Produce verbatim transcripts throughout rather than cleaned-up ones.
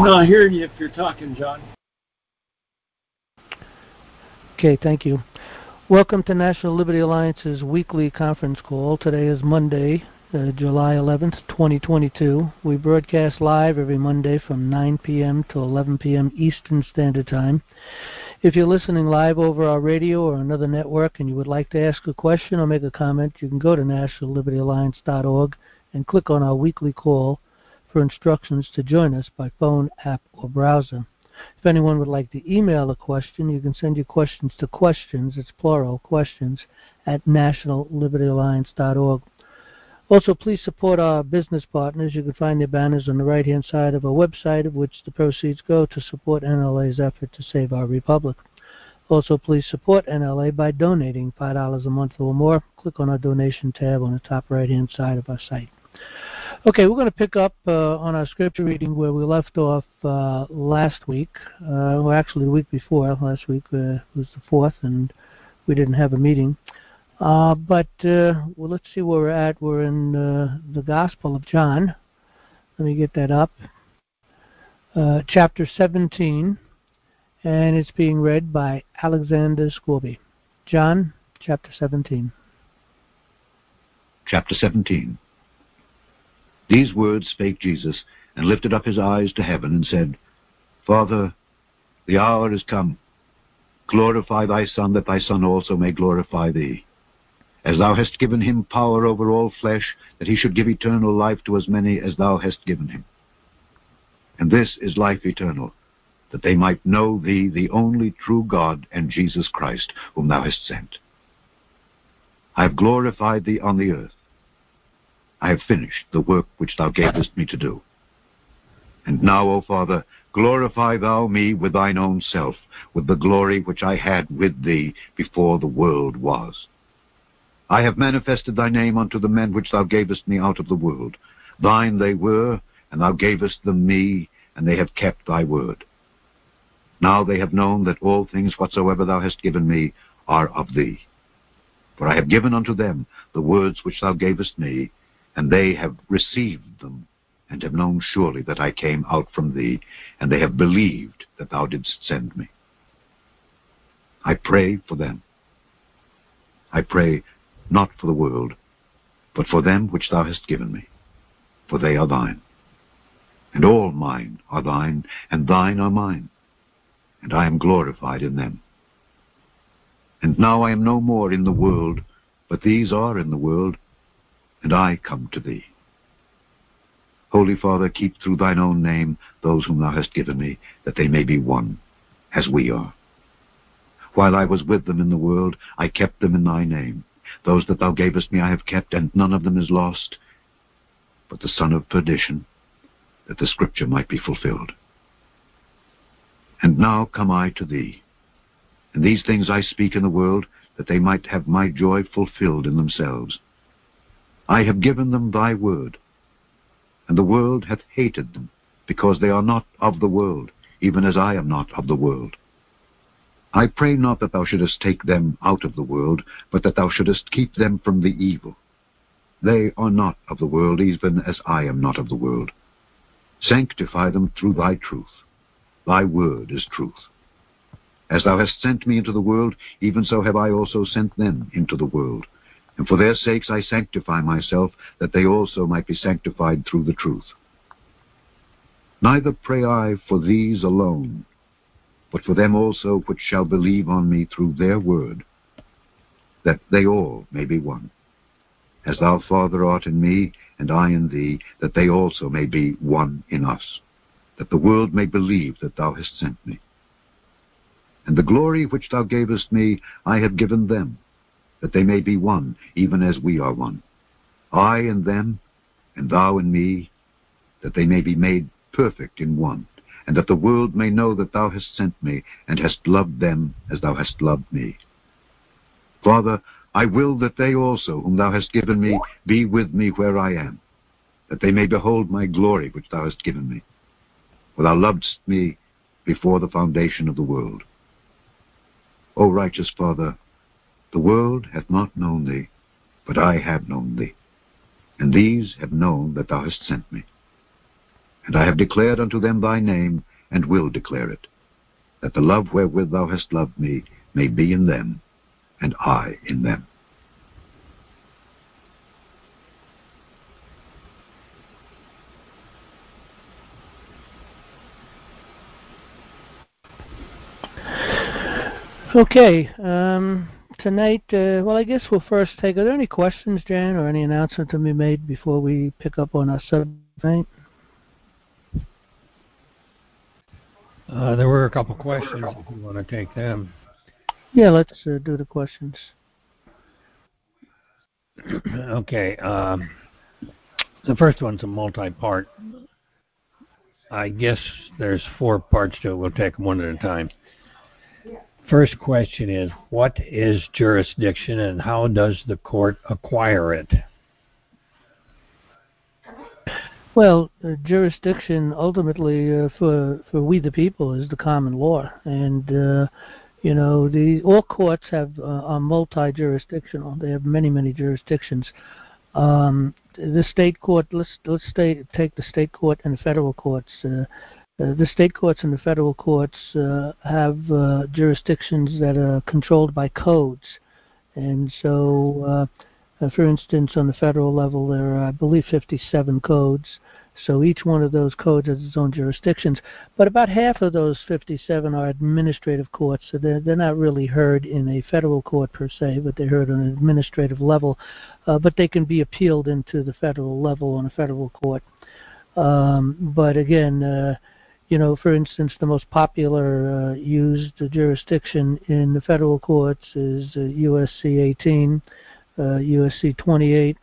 I'm not hearing you if you're talking, John. Okay, thank you. Welcome to National Liberty Alliance's weekly conference call. Today is Monday, uh, July eleventh, twenty twenty-two. We broadcast live every Monday from nine p.m. to eleven p.m. Eastern Standard Time. If you're listening live over our radio or another network and you would like to ask a question or make a comment, you can go to national liberty alliance dot org and click on our weekly call for instructions to join us by phone, app, or browser. If anyone would like to email a question, you can send your questions to questions, it's plural, questions, at national liberty alliance dot org. Also, please support our business partners. You can find their banners on the right-hand side of our website, of which the proceeds go to support N L A's effort to save our republic. Also, please support N L A by donating five dollars a month or more. Click on our donation tab on the top right-hand side of our site. Okay, we're going to pick up uh, on our scripture reading where we left off uh, last week, uh, or actually the week before. Last week uh, was the fourth, and we didn't have a meeting. Uh, but uh, well, let's see where we're at. We're in uh, the Gospel of John. Let me get that up. Uh, chapter seventeen, and it's being read by Alexander Scorby. John, chapter seventeen. Chapter seventeen. These words spake Jesus, and lifted up his eyes to heaven, and said, Father, the hour is come. Glorify thy Son, that thy Son also may glorify thee. As thou hast given him power over all flesh, that he should give eternal life to as many as thou hast given him. And this is life eternal, that they might know thee, the only true God, and Jesus Christ, whom thou hast sent. I have glorified thee on the earth. I have finished the work which thou gavest me to do. And now, O Father, glorify thou me with thine own self, with the glory which I had with thee before the world was. I have manifested thy name unto the men which thou gavest me out of the world. Thine they were, and thou gavest them me, and they have kept thy word. Now they have known that all things whatsoever thou hast given me are of thee. For I have given unto them the words which thou gavest me, and they have received them, and have known surely that I came out from thee, and they have believed that thou didst send me. I pray for them. I pray not for the world, but for them which thou hast given me, for they are thine. And all mine are thine, and thine are mine, and I am glorified in them. And now I am no more in the world, but these are in the world, and I come to thee. Holy Father, keep through thine own name those whom thou hast given me, that they may be one, as we are. While I was with them in the world, I kept them in thy name. Those that thou gavest me I have kept, and none of them is lost, but the son of perdition, that the scripture might be fulfilled. And now come I to thee, and these things I speak in the world, that they might have my joy fulfilled in themselves. I have given them thy word, and the world hath hated them, because they are not of the world, even as I am not of the world. I pray not that thou shouldest take them out of the world, but that thou shouldest keep them from the evil. They are not of the world, even as I am not of the world. Sanctify them through thy truth. Thy word is truth. As thou hast sent me into the world, even so have I also sent them into the world. And for their sakes I sanctify myself, that they also might be sanctified through the truth. Neither pray I for these alone, but for them also which shall believe on me through their word, that they all may be one. As thou, Father, art in me, and I in thee, that they also may be one in us, that the world may believe that thou hast sent me. And the glory which thou gavest me I have given them, that they may be one, even as we are one. I in them, and thou in me, that they may be made perfect in one, and that the world may know that thou hast sent me, and hast loved them as thou hast loved me. Father, I will that they also, whom thou hast given me, be with me where I am, that they may behold my glory which thou hast given me. For thou lovedst me before the foundation of the world. O righteous Father, the world hath not known thee, but I have known thee, and these have known that thou hast sent me. And I have declared unto them thy name, and will declare it, that the love wherewith thou hast loved me may be in them, and I in them. Okay, um, tonight, uh, well, I guess we'll first take, are there any questions, Jan, or any announcement to be made before we pick up on our subject? Uh, there were a couple questions, if you want to take them. Yeah, let's uh, do the questions. Okay, um, the first one's a multi-part. I guess there's four parts to it. We'll take them one at a time. First question is, what is jurisdiction and how does the court acquire it? Well, uh, jurisdiction ultimately uh, for for we the people is the common law, and uh, you know the all courts have uh, are multi-jurisdictional. They have many many jurisdictions. Um, the state court, let's let's stay, take the state court and the federal courts. Uh, uh, the state courts and the federal courts uh, have uh, jurisdictions that are controlled by codes, and so. Uh, Uh, for instance, on the federal level, there are, I believe, fifty-seven codes. So each one of those codes has its own jurisdictions. But about half of those fifty-seven are administrative courts, so they're, they're not really heard in a federal court per se, but they're heard on an administrative level. Uh, but they can be appealed into the federal level on a federal court. Um, but again, uh, you know, for instance, the most popular uh, used jurisdiction in the federal courts is uh, U S C eighteen. Uh, U S C twenty-eight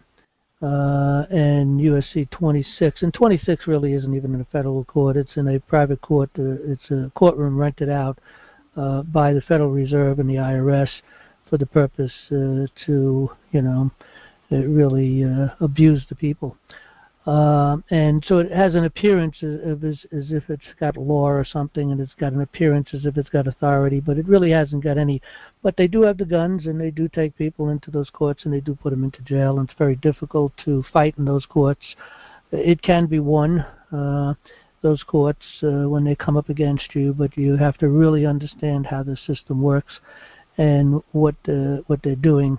uh, and U S C twenty-six, and twenty-six really isn't even in a federal court. It's in a private court. Uh, it's a courtroom rented out uh, by the Federal Reserve and the I R S for the purpose uh, to, you know, really uh, abuse the people. Uh, and so it has an appearance of as, as if it's got law or something, and it's got an appearance as if it's got authority, but it really hasn't got any. But they do have the guns, and they do take people into those courts, and they do put them into jail, and it's very difficult to fight in those courts. It can be won, uh, those courts, uh, when they come up against you, but you have to really understand how the system works and what uh, what they're doing.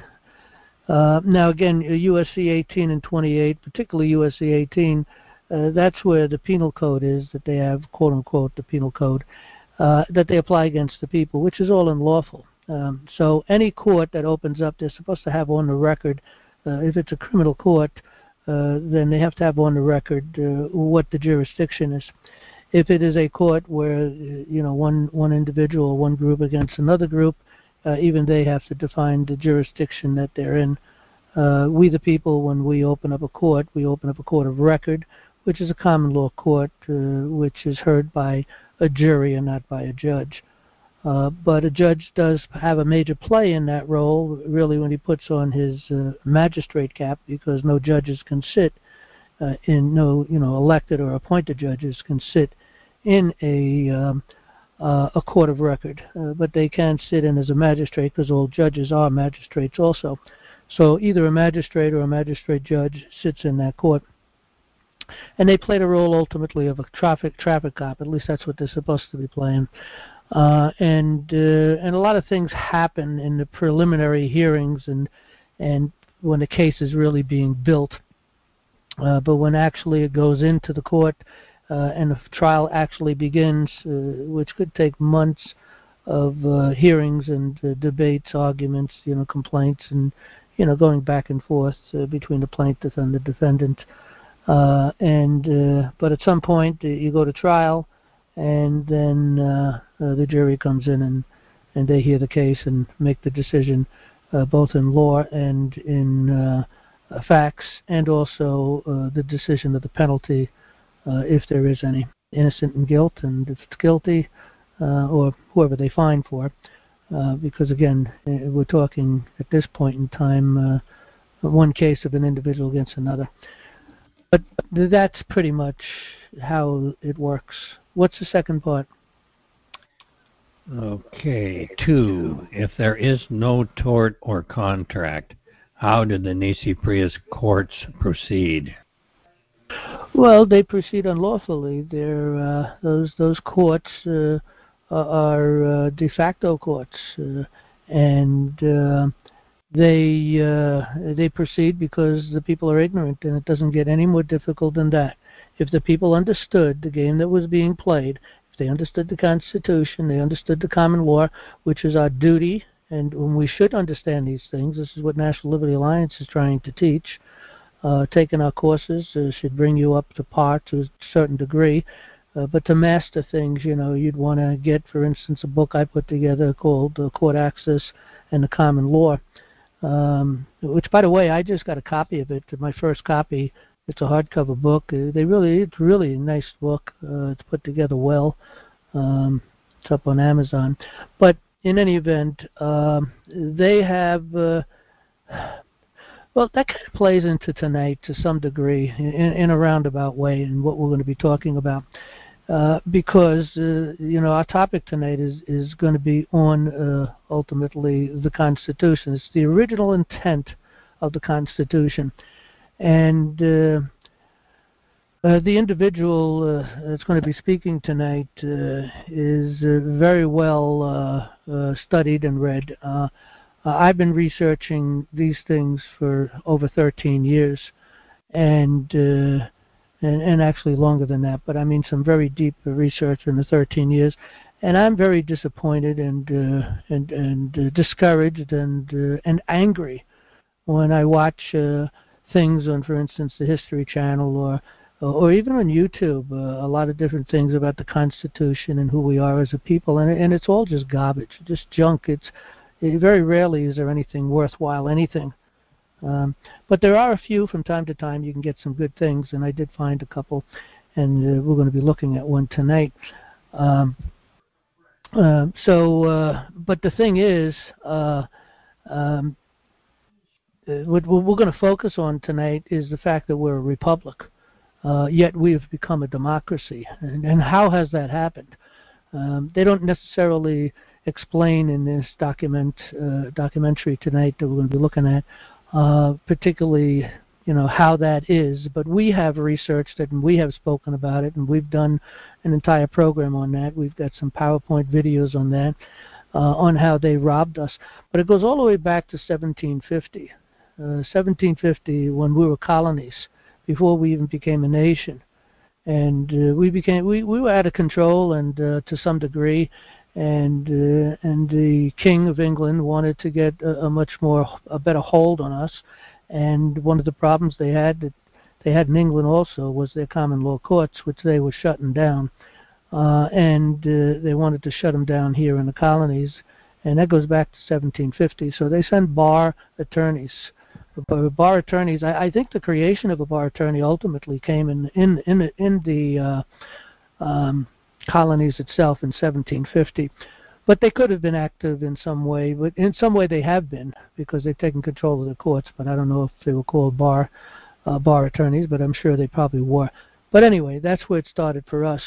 Uh, now, again, U S C eighteen and twenty-eight, particularly U S C eighteen, uh, that's where the penal code is, that they have, quote-unquote, the penal code, uh, that they apply against the people, which is all unlawful. Um, so any court that opens up, they're supposed to have on the record, uh, if it's a criminal court, uh, then they have to have on the record uh, what the jurisdiction is. If it is a court where, you know, one, one individual, one group against another group, Uh, even they have to define the jurisdiction that they're in. Uh, we the people, when we open up a court, we open up a court of record, which is a common law court, uh, which is heard by a jury and not by a judge. Uh, but a judge does have a major play in that role, really, when he puts on his uh, magistrate cap, because no judges can sit uh, in, no, you know, elected or appointed judges can sit in a um, Uh, a court of record, uh, but they can sit in as a magistrate because all judges are magistrates also. So either a magistrate or a magistrate judge sits in that court, and they play the role ultimately of a traffic traffic cop. At least that's what they're supposed to be playing. Uh, and uh, and a lot of things happen in the preliminary hearings and and when the case is really being built. Uh, but when actually it goes into the court, Uh, and the trial actually begins, uh, which could take months of uh, hearings and uh, debates, arguments, you know, complaints, and you know, going back and forth uh, between the plaintiff and the defendant. Uh, and uh, but at some point, uh, you go to trial, and then uh, uh, the jury comes in and and they hear the case and make the decision, uh, both in law and in uh, uh, facts, and also uh, the decision of the penalty. Uh, if there is any, innocent and guilt, and if it's guilty, uh, or whoever they find for, uh, because again, we're talking at this point in time, uh, one case of an individual against another. But that's pretty much how it works. What's the second part? Okay, two. If there is no tort or contract, how did the Nisi Prius courts proceed? Well, they proceed unlawfully. They're, uh, those those courts uh, are uh, de facto courts, uh, and uh, they uh, they proceed because the people are ignorant, and it doesn't get any more difficult than that. If the people understood the game that was being played, if they understood the Constitution, they understood the common law, which is our duty, and when we should understand these things, this is what National Liberty Alliance is trying to teach. Uh, taking our courses uh, should bring you up to par to a certain degree. Uh, but to master things, you know, you'd want to get, for instance, a book I put together called uh, Court Access and the Common Law, um, which, by the way, I just got a copy of it, my first copy. It's a hardcover book. Uh, they really, it's really a nice book. Uh, it's put together well. Um, it's up on Amazon. But in any event, um, they have... Uh, Well, that kind of plays into tonight to some degree, in, in a roundabout way, and what we're going to be talking about. Uh, because, uh, you know, our topic tonight is, is going to be on, uh, ultimately, the Constitution. It's the original intent of the Constitution. And uh, uh, the individual uh, that's going to be speaking tonight uh, is uh, very well uh, uh, studied and read. Uh, Uh, I've been researching these things for over thirteen years, and, uh, and and actually longer than that. But I mean, some very deep research in the thirteen years, and I'm very disappointed and uh, and and uh, discouraged and uh, and angry when I watch uh, things on, for instance, the History Channel or or even on YouTube. Uh, a lot of different things about the Constitution and who we are as a people, and and it's all just garbage, just junk. It's Very rarely is there anything worthwhile, anything. Um, but there are a few from time to time. You can get some good things, and I did find a couple, and uh, we're going to be looking at one tonight. Um, uh, so, uh, but the thing is, uh, um, uh, what we're going to focus on tonight is the fact that we're a republic, uh, yet we have become a democracy. And, and how has that happened? Um, they don't necessarily explain in this document uh, documentary tonight that we're going to be looking at, uh, particularly, you know, how that is. But we have researched it, and we have spoken about it, and we've done an entire program on that. We've got some PowerPoint videos on that, uh, on how they robbed us. But it goes all the way back to seventeen fifty. Uh, seventeen fifty, when we were colonies, before we even became a nation. And uh, we became we, we were out of control, and uh, to some degree, and uh, and the King of England wanted to get a, a much more a better hold on us. And one of the problems they had that they had in England also was their common law courts, which they were shutting down, uh, and uh, they wanted to shut them down here in the colonies, and that goes back to seventeen fifty. So they sent bar attorneys. Bar attorneys. I, I think the creation of a bar attorney ultimately came in in in the, in the uh, um, colonies itself in seventeen fifty, but they could have been active in some way. But in some way, they have been, because they've taken control of the courts. But I don't know if they were called bar uh, bar attorneys, but I'm sure they probably were. But anyway, that's where it started for us.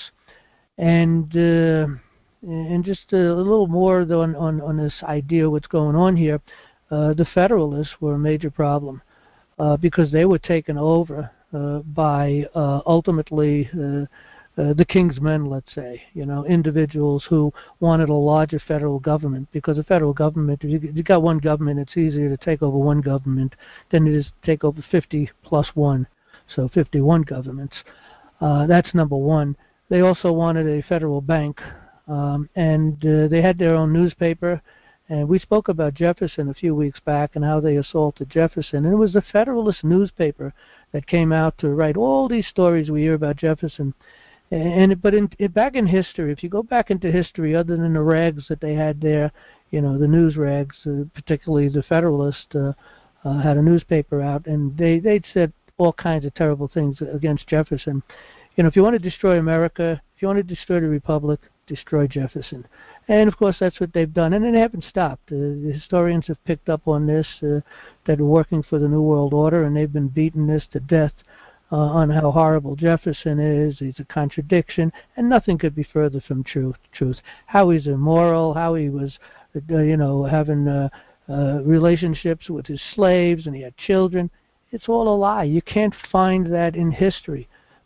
And uh, and just a little more though on, on on this idea of what's going on here. Uh, the Federalists were a major problem uh, because they were taken over uh, by uh, ultimately uh, uh, the King's men, let's say, you know, individuals who wanted a larger federal government. Because a federal government, if you, you got one government, it's easier to take over one government than it is to take over fifty plus one, so fifty-one governments. Uh, that's number one. They also wanted a federal bank, um, and uh, they had their own newspaper. And we spoke about Jefferson a few weeks back and how they assaulted Jefferson. And it was the Federalist newspaper that came out to write all these stories we hear about Jefferson. And but in, in, back in history, if you go back into history, other than the rags that they had there, you know, the news rags, uh, particularly the Federalist uh, uh, had a newspaper out, and they they'd said all kinds of terrible things against Jefferson. You know, if you want to destroy America, if you want to destroy the Republic, destroy Jefferson. And of course that's what they've done, and they haven't stopped. Uh, the historians have picked up on this, uh, that are working for the New World Order, and they've been beating this to death uh, on how horrible Jefferson is. He's a contradiction, and nothing could be further from truth. Truth. How he's immoral, how he was, uh, you know, having uh, uh, relationships with his slaves, and he had children. It's all a lie. You can't find that in history.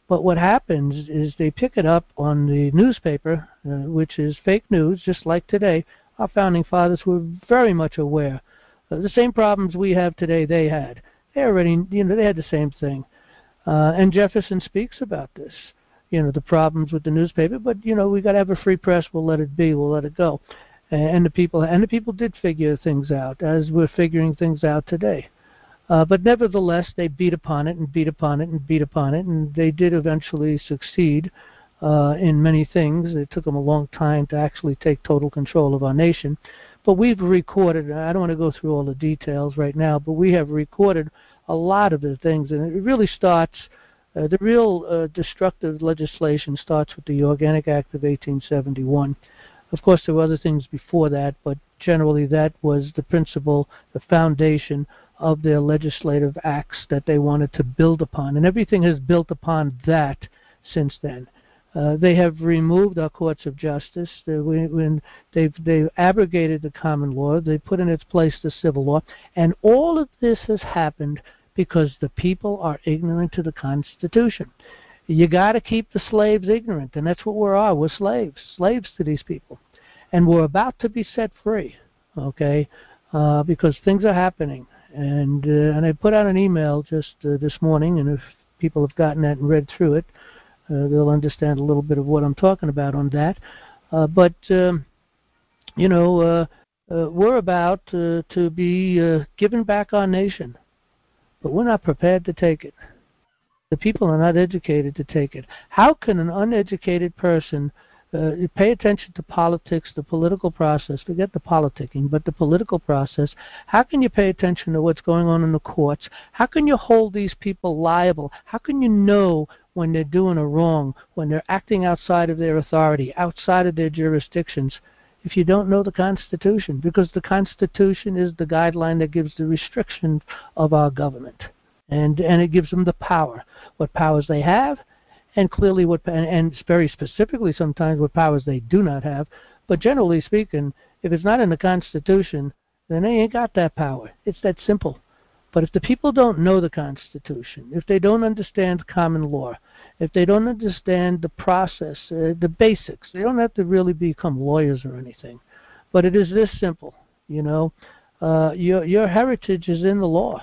But what happens is they pick it up on the newspaper, uh, which is fake news, just like today. Our founding fathers were very much aware. Uh, the same problems we have today, they had. They already, you know, they had the same thing. Uh, and Jefferson speaks about this, you know, the problems with the newspaper. But, you know, we got to have a free press. We'll let it be. We'll let it go. And the people, and the people did figure things out, as we're figuring things out today. Uh, but nevertheless, they beat upon it and beat upon it and beat upon it, and they did eventually succeed uh, in many things. It took them a long time to actually take total control of our nation. But we've recorded, I don't want to go through all the details right now, but we have recorded a lot of the things, and it really starts, uh, the real uh, destructive legislation starts with the Organic Act of eighteen seventy-one. Of course, there were other things before that, but generally that was the principle, the foundation of their legislative acts that they wanted to build upon. And everything has built upon that since then. Uh, they have removed our courts of justice. They, when they've, they've abrogated the common law. They put in its place the civil law. And all of this has happened because the people are ignorant to the Constitution. You got to keep the slaves ignorant, and that's what we are. We're slaves, slaves to these people. And we're about to be set free, okay, uh, because things are happening. And uh, and I put out an email just uh, this morning, and if people have gotten that and read through it, uh, they'll understand a little bit of what I'm talking about on that. Uh, but, um, you know, uh, uh, we're about uh, to be uh, giving back our nation, but we're not prepared to take it. The people are not educated to take it. How can an uneducated person uh, pay attention to politics, the political process, forget the politicking, but the political process? How can you pay attention to what's going on in the courts? How can you hold these people liable? How can you know when they're doing a wrong, when they're acting outside of their authority, outside of their jurisdictions, if you don't know the Constitution? Because the Constitution is the guideline that gives the restriction of our government. And and it gives them the power, what powers they have, and clearly what, and, and very specifically sometimes what powers they do not have. But generally speaking, if it's not in the Constitution, then they ain't got that power. It's that simple. But if the people don't know the Constitution, if they don't understand common law, if they don't understand the process, uh, the basics, they don't have to really become lawyers or anything. But it is this simple, you know. Uh, your your heritage is in the law.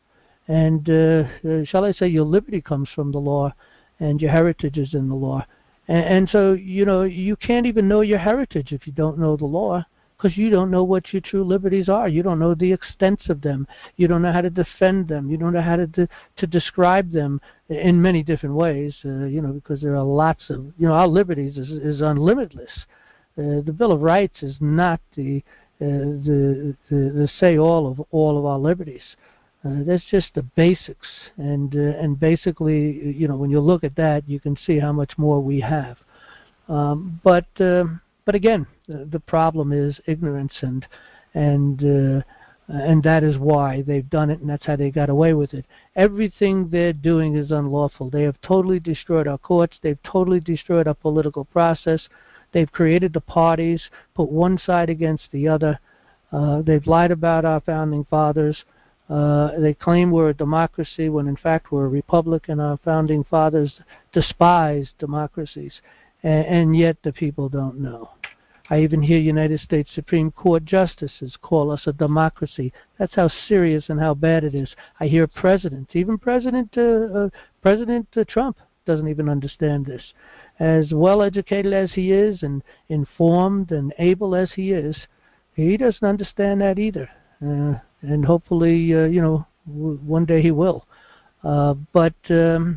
And uh, uh, shall I say your liberty comes from the law, and your heritage is in the law. And, and so, you know, you can't even know your heritage if you don't know the law, because you don't know what your true liberties are. You don't know the extent of them. You don't know how to defend them. You don't know how to de- to describe them in many different ways, uh, you know, because there are lots of, you know, our liberties is, is unlimitless. Uh, the Bill of Rights is not the, uh, the, the, the say-all of all of our liberties. Uh, that's just the basics, and uh, and basically, you know, when you look at that, you can see how much more we have. Um, but uh, but again, the, the problem is ignorance, and and uh, and that is why they've done it, and that's how they got away with it. Everything they're doing is unlawful. They have totally destroyed our courts. They've totally destroyed our political process. They've created the parties, put one side against the other. Uh, they've lied about our founding fathers. Uh, they claim we're a democracy when in fact we're a republic, and our founding fathers despised democracies, and, and yet the people don't know. I even hear United States Supreme Court justices call us a democracy. That's how serious and how bad it is. I hear presidents, even President uh, uh, President uh, Trump doesn't even understand this. As well educated as he is, and informed and able as he is, he doesn't understand that either. Uh, and hopefully, uh, you know, w- one day he will. Uh, but um,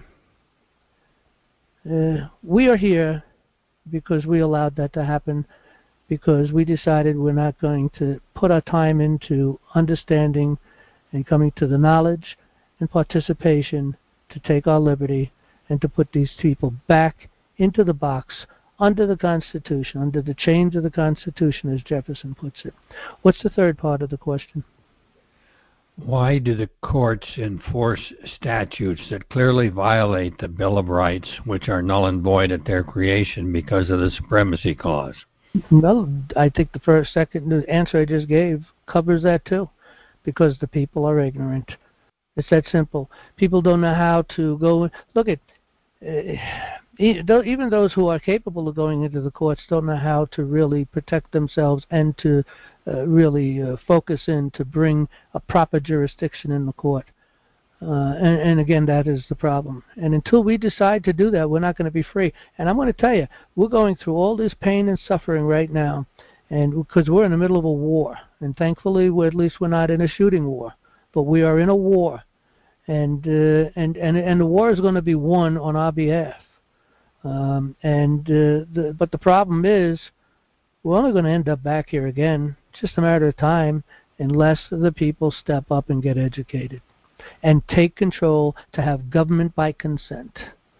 uh, we are here because we allowed that to happen, because we decided we're not going to put our time into understanding and coming to the knowledge and participation to take our liberty and to put these people back into the box under the Constitution, under the chains of the Constitution, as Jefferson puts it. What's the third part of the question? Why do the courts enforce statutes that clearly violate the Bill of Rights, which are null and void at their creation because of the Supremacy Clause? Well, I think the first, second the answer I just gave covers that too, because the people are ignorant. It's that simple. People don't know how to go. Look at, even those who are capable of going into the courts don't know how to really protect themselves and to uh, really uh, focus in to bring a proper jurisdiction in the court. Uh, and, and again, that is the problem. And until we decide to do that, we're not going to be free. And I'm going to tell you, we're going through all this pain and suffering right now, and because we're in the middle of a war. And thankfully, we're, at least we're not in a shooting war, but we are in a war. And uh, and and and the war is going to be won on our behalf. Um, and uh, the, but the problem is, we're only going to end up back here again. It's just a matter of time, unless the people step up and get educated and take control to have government by consent.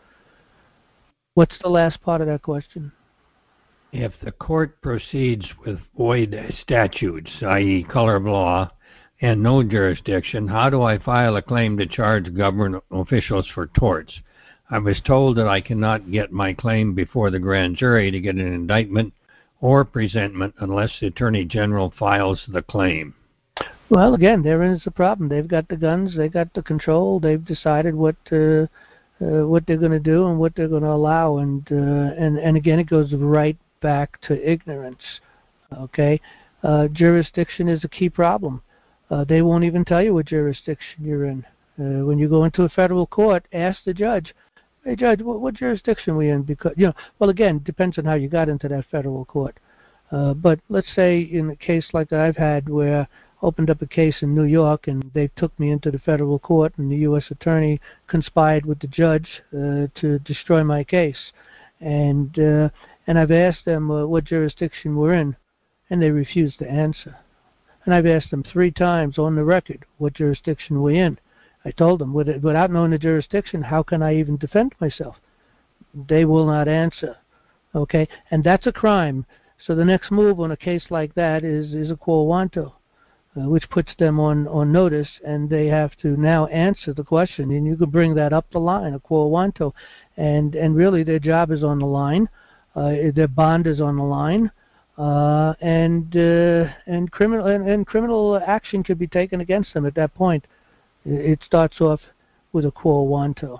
What's the last part of that question? If the court proceeds with void statutes, that is color of law, and no jurisdiction, how do I file a claim to charge government officials for torts? I was told that I cannot get my claim before the grand jury to get an indictment or presentment unless the Attorney General files the claim. Well, again, therein is the problem. They've got the guns, they've got the control, they've decided what uh, uh, what they're going to do and what they're going to allow, and uh, and and again, it goes right back to ignorance. Okay, uh, jurisdiction is a key problem. Uh, they won't even tell you what jurisdiction you're in. Uh, when you go into a federal court, ask the judge, "Hey, judge, what, what jurisdiction are we in?" Because you know, well, again, depends on how you got into that federal court. Uh, but let's say in a case like I've had, where I opened up a case in New York and they took me into the federal court, and the U S attorney conspired with the judge uh, to destroy my case, and uh, and I've asked them uh, what jurisdiction we're in, and they refused to answer. And I've asked them three times on the record what jurisdiction we're in. I told them, without knowing the jurisdiction, how can I even defend myself? They will not answer. Okay, and that's a crime. So the next move on a case like that is is a quo wanto, uh, which puts them on, on notice, and they have to now answer the question. And you can bring that up the line, a quo wanto, and and really their job is on the line, uh, their bond is on the line. Uh, and uh, and criminal and, and criminal action could be taken against them at that point. It starts off with a quo wanto.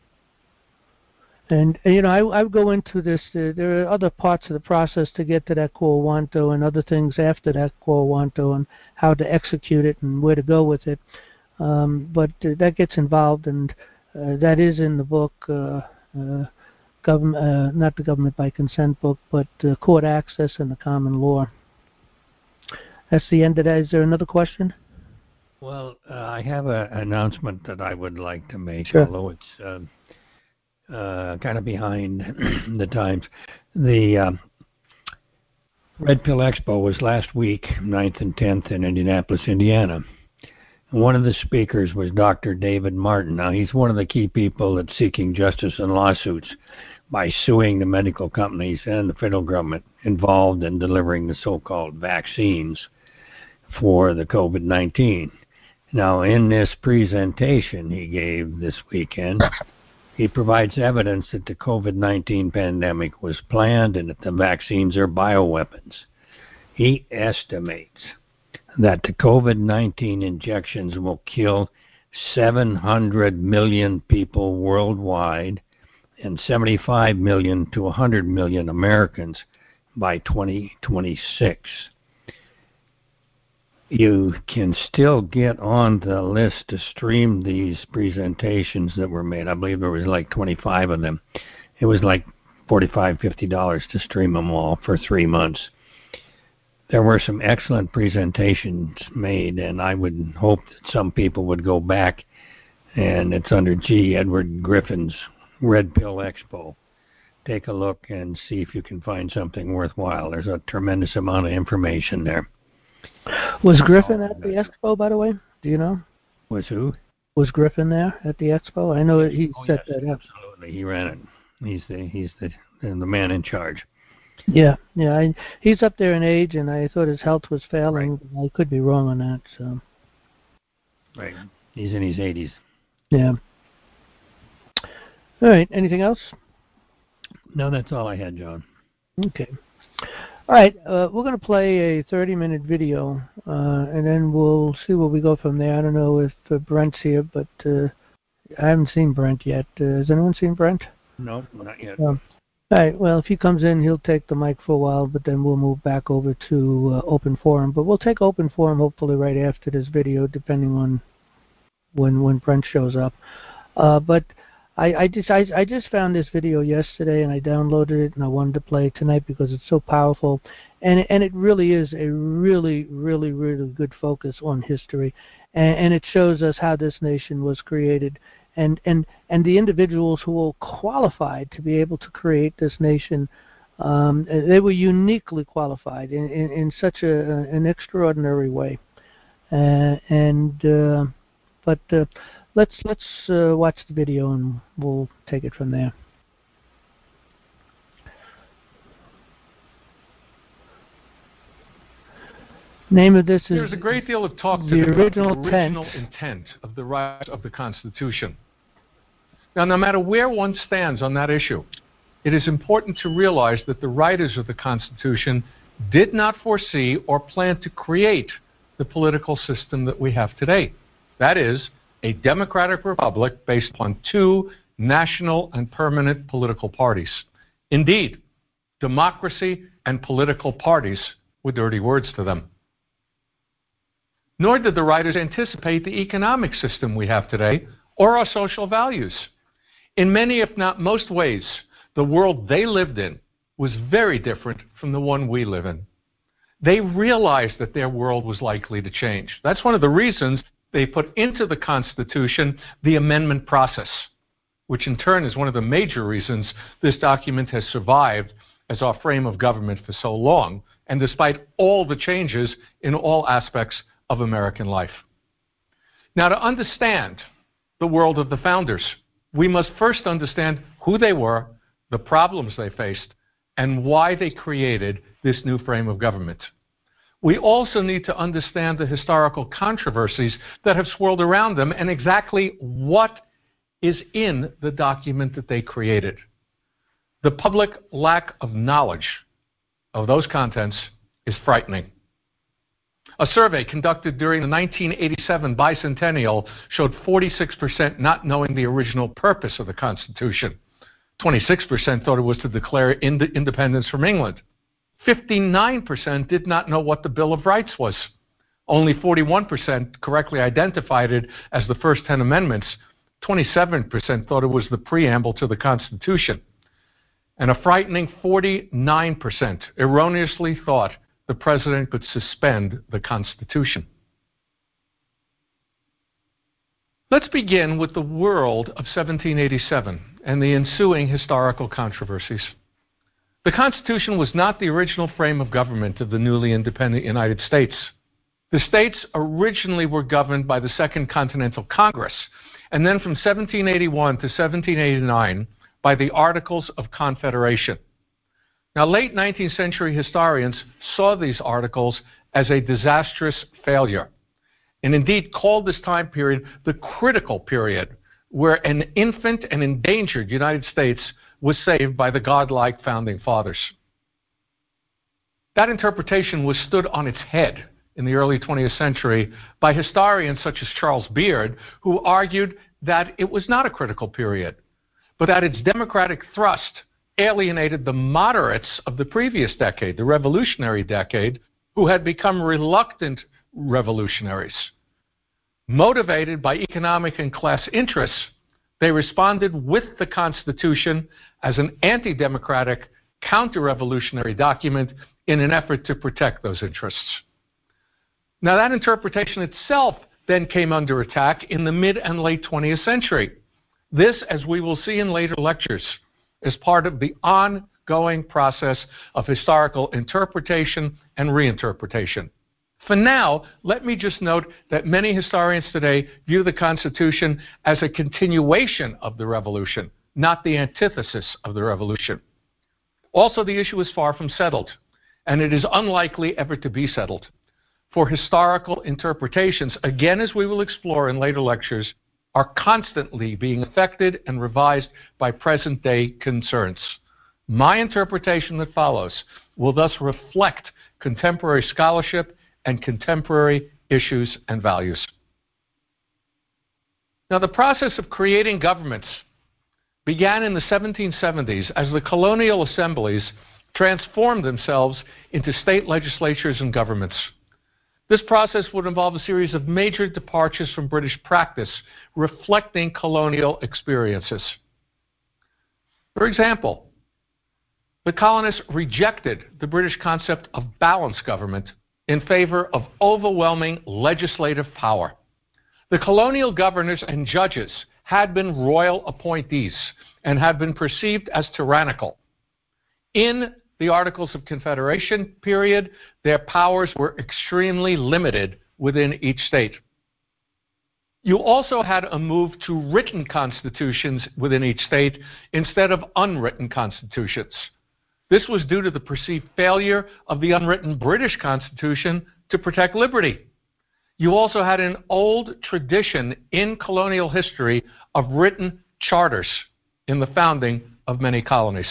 And, and you know, I, I go into this. Uh, there are other parts of the process to get to that quo wanto, and other things after that quo wanto, and how to execute it and where to go with it. Um, but uh, that gets involved, and uh, that is in the book. Uh, uh, Government, uh, not the government by consent book, but uh, court access and the common law. That's the end of that. Is there another question? Well, uh, I have an announcement that I would like to make, sure. although it's uh, uh, kind of behind the times. The uh, Red Pill Expo was last week, ninth and tenth, in Indianapolis, Indiana. And one of the speakers was Doctor David Martin. Now, he's one of the key people that's seeking justice in lawsuits by suing the medical companies and the federal government involved in delivering the so-called vaccines for the COVID nineteen. Now, in this presentation he gave this weekend, he provides evidence that the COVID nineteen pandemic was planned and that the vaccines are bioweapons. He estimates that the COVID nineteen injections will kill seven hundred million people worldwide and seventy-five million to one hundred million Americans by twenty twenty-six. You can still get on the list to stream these presentations that were made. I believe there was like twenty-five of them. It was like forty-five dollars, fifty dollars to stream them all for three months. There were some excellent presentations made, and I would hope that some people would go back, and it's under G. Edward Griffin's Red Pill Expo. Take a look and see if you can find something worthwhile. There's a tremendous amount of information there. Was Griffin at the expo, by the way? Do you know? Was who? Was Griffin there at the expo? I know he oh, set yes, that up. Absolutely, he ran it. He's the he's the the man in charge. Yeah, yeah. I, he's up there in age, and I thought his health was failing. Right. I could be wrong on that. So. Right. He's in his eighties. Yeah. All right. Anything else? No, that's all I had, John. Okay. All right. Uh, we're going to play a thirty-minute video, uh, and then we'll see where we go from there. I don't know if uh, Brent's here, but uh, I haven't seen Brent yet. Uh, has anyone seen Brent? No, not yet. Um, all right. Well, if he comes in, he'll take the mic for a while, but then we'll move back over to uh, open forum. But we'll take open forum hopefully right after this video, depending on when when Brent shows up. Uh, but I, I just I, I just found this video yesterday, and I downloaded it, and I wanted to play it tonight because it's so powerful, and and it really is a really really really good focus on history, and, and it shows us how this nation was created, and and and the individuals who were qualified to be able to create this nation. Um, they were uniquely qualified in, in, in such a, an extraordinary way, uh, and uh, but. Uh, Let's let's uh, watch the video and we'll take it from there. Name of this is There's a great deal of talk the today original about the original intent. intent of the right of the Constitution. Now, no matter where one stands on that issue, it is important to realize that the writers of the Constitution did not foresee or plan to create the political system that we have today. That is, a democratic republic based upon two national and permanent political parties. Indeed, democracy and political parties were dirty words to them. Nor did the writers anticipate the economic system we have today or our social values. In many, if not most ways, the world they lived in was very different from the one we live in. They realized that their world was likely to change. That's one of the reasons they put into the Constitution the amendment process, which in turn is one of the major reasons this document has survived as our frame of government for so long, and despite all the changes in all aspects of American life. Now, to understand the world of the founders, we must first understand who they were, the problems they faced, and why they created this new frame of government. We also need to understand the historical controversies that have swirled around them and exactly what is in the document that they created. The public lack of knowledge of those contents is frightening. A survey conducted during the nineteen eighty-seven bicentennial showed forty-six percent not knowing the original purpose of the Constitution. twenty-six percent thought it was to declare ind- independence from England. fifty-nine percent did not know what the Bill of Rights was. Only forty-one percent correctly identified it as the first ten amendments. twenty-seven percent thought it was the preamble to the Constitution. And a frightening forty-nine percent erroneously thought the president could suspend the Constitution. Let's begin with the world of seventeen eighty-seven and the ensuing historical controversies. The Constitution was not the original frame of government of the newly independent United States. The states originally were governed by the Second Continental Congress, and then from seventeen eighty-one to seventeen eighty-nine by the Articles of Confederation. Now, late nineteenth century historians saw these articles as a disastrous failure, and indeed called this time period the critical period, where an infant and endangered United States was saved by the godlike founding fathers. That interpretation was stood on its head in the early twentieth century by historians such as Charles Beard, who argued that it was not a critical period, but that its democratic thrust alienated the moderates of the previous decade, the revolutionary decade, who had become reluctant revolutionaries. Motivated by economic and class interests, they responded with the Constitution as an anti-democratic, counter-revolutionary document in an effort to protect those interests. Now, that interpretation itself then came under attack in the mid and late twentieth century. This, as we will see in later lectures, is part of the ongoing process of historical interpretation and reinterpretation. For now, let me just note that many historians today view the Constitution as a continuation of the Revolution, not the antithesis of the Revolution. Also, the issue is far from settled, and it is unlikely ever to be settled. For historical interpretations, again as we will explore in later lectures, are constantly being affected and revised by present-day concerns. My interpretation that follows will thus reflect contemporary scholarship and contemporary issues and values. Now, the process of creating governments began in the seventeen seventies as the colonial assemblies transformed themselves into state legislatures and governments. This process would involve a series of major departures from British practice, reflecting colonial experiences. For example, the colonists rejected the British concept of balanced government in favor of overwhelming legislative power. The colonial governors and judges had been royal appointees and had been perceived as tyrannical. In the Articles of Confederation period, their powers were extremely limited within each state. You also had a move to written constitutions within each state instead of unwritten constitutions. This was due to the perceived failure of the unwritten British Constitution to protect liberty. You also had an old tradition in colonial history of written charters in the founding of many colonies.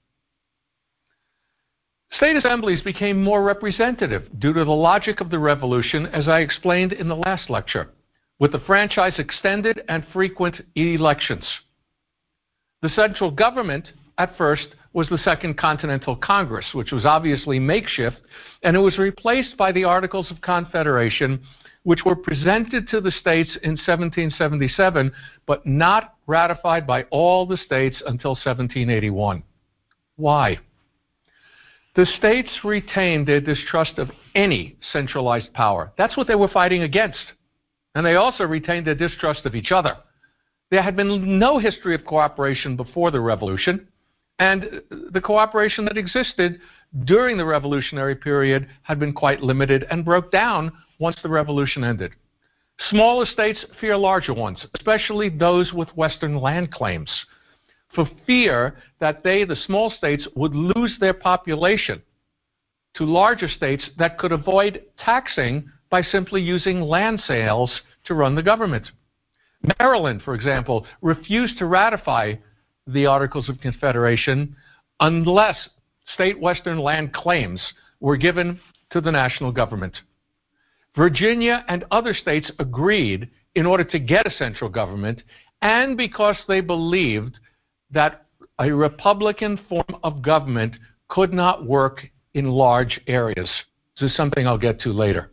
State assemblies became more representative due to the logic of the Revolution, as I explained in the last lecture, with the franchise extended and frequent elections. The central government, at first, was the Second Continental Congress, which was obviously makeshift, and it was replaced by the Articles of Confederation, which were presented to the states in seventeen seventy-seven, but not ratified by all the states until seventeen eighty-one. Why? The states retained their distrust of any centralized power. That's what they were fighting against. And they also retained their distrust of each other. There had been no history of cooperation before the Revolution, and the cooperation that existed during the revolutionary period had been quite limited and broke down once the Revolution ended. Smaller states fear larger ones, especially those with Western land claims, for fear that they, the small states, would lose their population to larger states that could avoid taxing by simply using land sales to run the government. Maryland, for example, refused to ratify the Articles of Confederation unless state Western land claims were given to the national government. Virginia and other states agreed in order to get a central government, and because they believed that a Republican form of government could not work in large areas. This is something I'll get to later.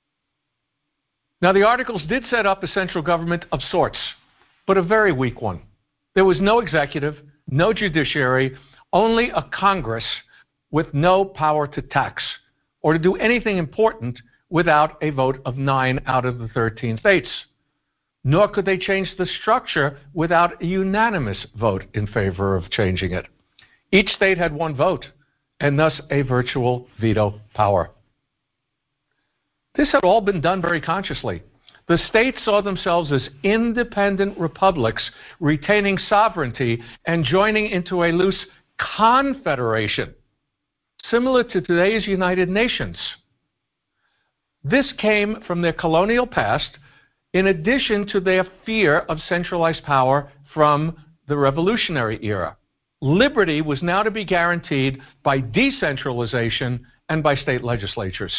Now, the Articles did set up a central government of sorts, but a very weak one. There was no executive, no judiciary, only a Congress with no power to tax or to do anything important without a vote of nine out of the thirteen states. Nor could they change the structure without a unanimous vote in favor of changing it. Each state had one vote, and thus a virtual veto power. This had all been done very consciously. The states saw themselves as independent republics, retaining sovereignty and joining into a loose confederation, similar to today's United Nations. This came from their colonial past, in addition to their fear of centralized power from the Revolutionary era. Liberty was now to be guaranteed by decentralization and by state legislatures.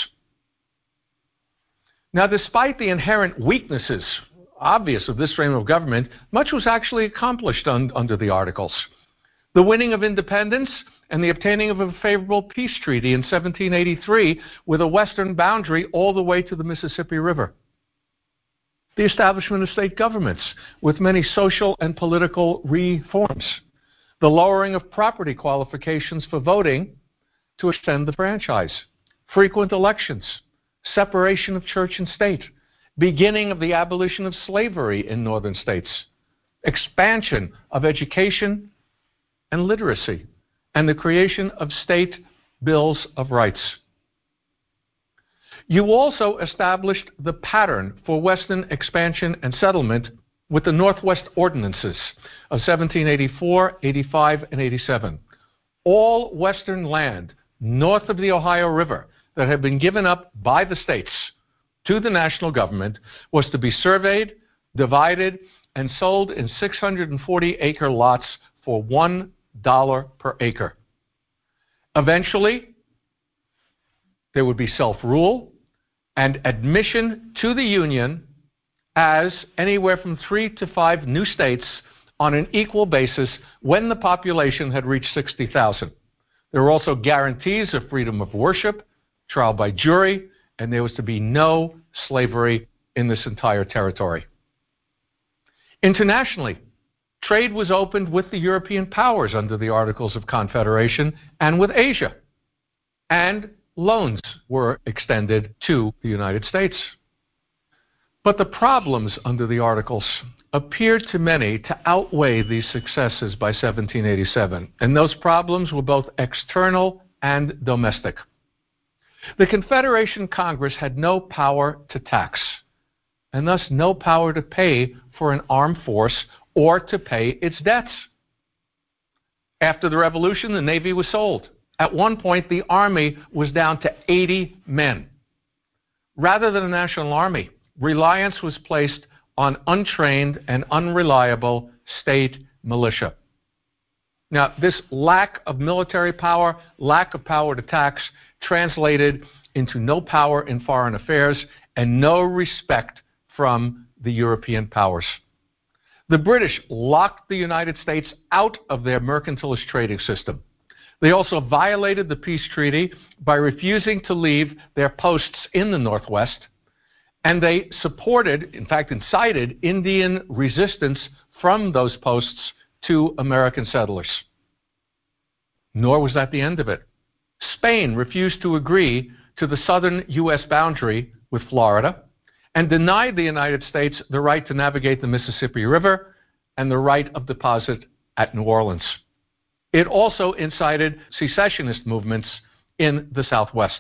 Now, despite the inherent weaknesses, obvious, of this frame of government, much was actually accomplished un under the Articles. The winning of independence and the obtaining of a favorable peace treaty in seventeen eighty-three with a western boundary all the way to the Mississippi River. The establishment of state governments with many social and political reforms. The lowering of property qualifications for voting to extend the franchise. Frequent elections. Separation of church and state. Beginning of the abolition of slavery in northern states. Expansion of education and literacy. And the creation of state bills of rights. You also established the pattern for Western expansion and settlement with the Northwest Ordinances of seventeen eighty-four, eighty-five, and eighty-seven. All Western land north of the Ohio River that had been given up by the states to the national government was to be surveyed, divided, and sold in six hundred forty acre lots for one dollar per acre. Eventually, there would be self-rule and admission to the Union as anywhere from three to five new states on an equal basis when the population had reached sixty thousand. There were also guarantees of freedom of worship, trial by jury, and there was to be no slavery in this entire territory. Internationally, trade was opened with the European powers under the Articles of Confederation and with Asia, and loans were extended to the United States. But the problems under the Articles appeared to many to outweigh these successes by seventeen eighty-seven, and those problems were both external and domestic. The Confederation Congress had no power to tax, and thus no power to pay for an armed force or to pay its debts. After the Revolution, the Navy was sold. At one point, the Army was down to eighty men. Rather than a national army, reliance was placed on untrained and unreliable state militia. Now, this lack of military power, lack of power to tax, translated into no power in foreign affairs and no respect from the European powers. The British locked the United States out of their mercantilist trading system. They also violated the peace treaty by refusing to leave their posts in the Northwest, and they supported, in fact incited, Indian resistance from those posts to American settlers. Nor was that the end of it. Spain refused to agree to the southern U S boundary with Florida and denied the United States the right to navigate the Mississippi River and the right of deposit at New Orleans. It also incited secessionist movements in the Southwest.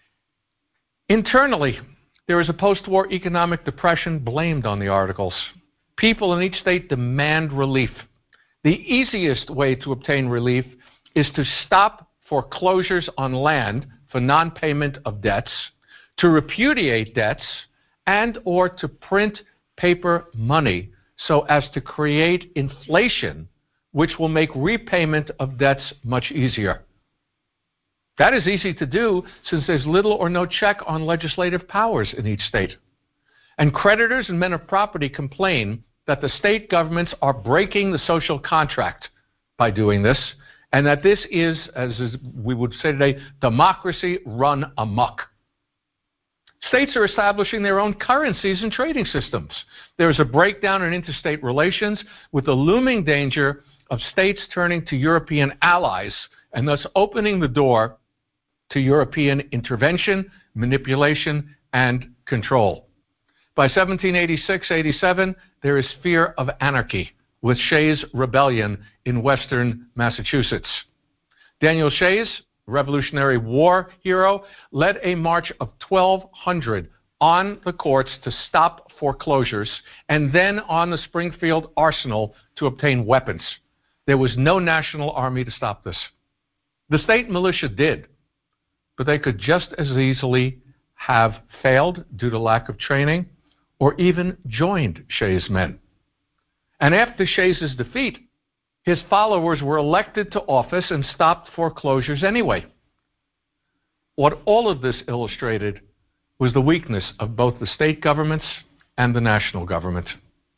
Internally, there is a post-war economic depression blamed on the Articles. People in each state demand relief. The easiest way to obtain relief is to stop foreclosures on land for non-payment of debts, to repudiate debts, and or to print paper money so as to create inflation, which will make repayment of debts much easier. That is easy to do since there's little or no check on legislative powers in each state. And creditors and men of property complain that the state governments are breaking the social contract by doing this, and that this is, as we would say today, democracy run amok. States are establishing their own currencies and trading systems. There is a breakdown in interstate relations with the looming danger of states turning to European allies and thus opening the door to European intervention, manipulation, and control. By seventeen eighty-six eighty-seven, there is fear of anarchy with Shays' Rebellion in western Massachusetts. Daniel Shays, Revolutionary War hero, led a march of twelve hundred on the courts to stop foreclosures and then on the Springfield Arsenal to obtain weapons. There was no national army to stop this. The state militia did, but they could just as easily have failed due to lack of training or even joined Shays' men. And after Shays' defeat, his followers were elected to office and stopped foreclosures anyway. What all of this illustrated was the weakness of both the state governments and the national government.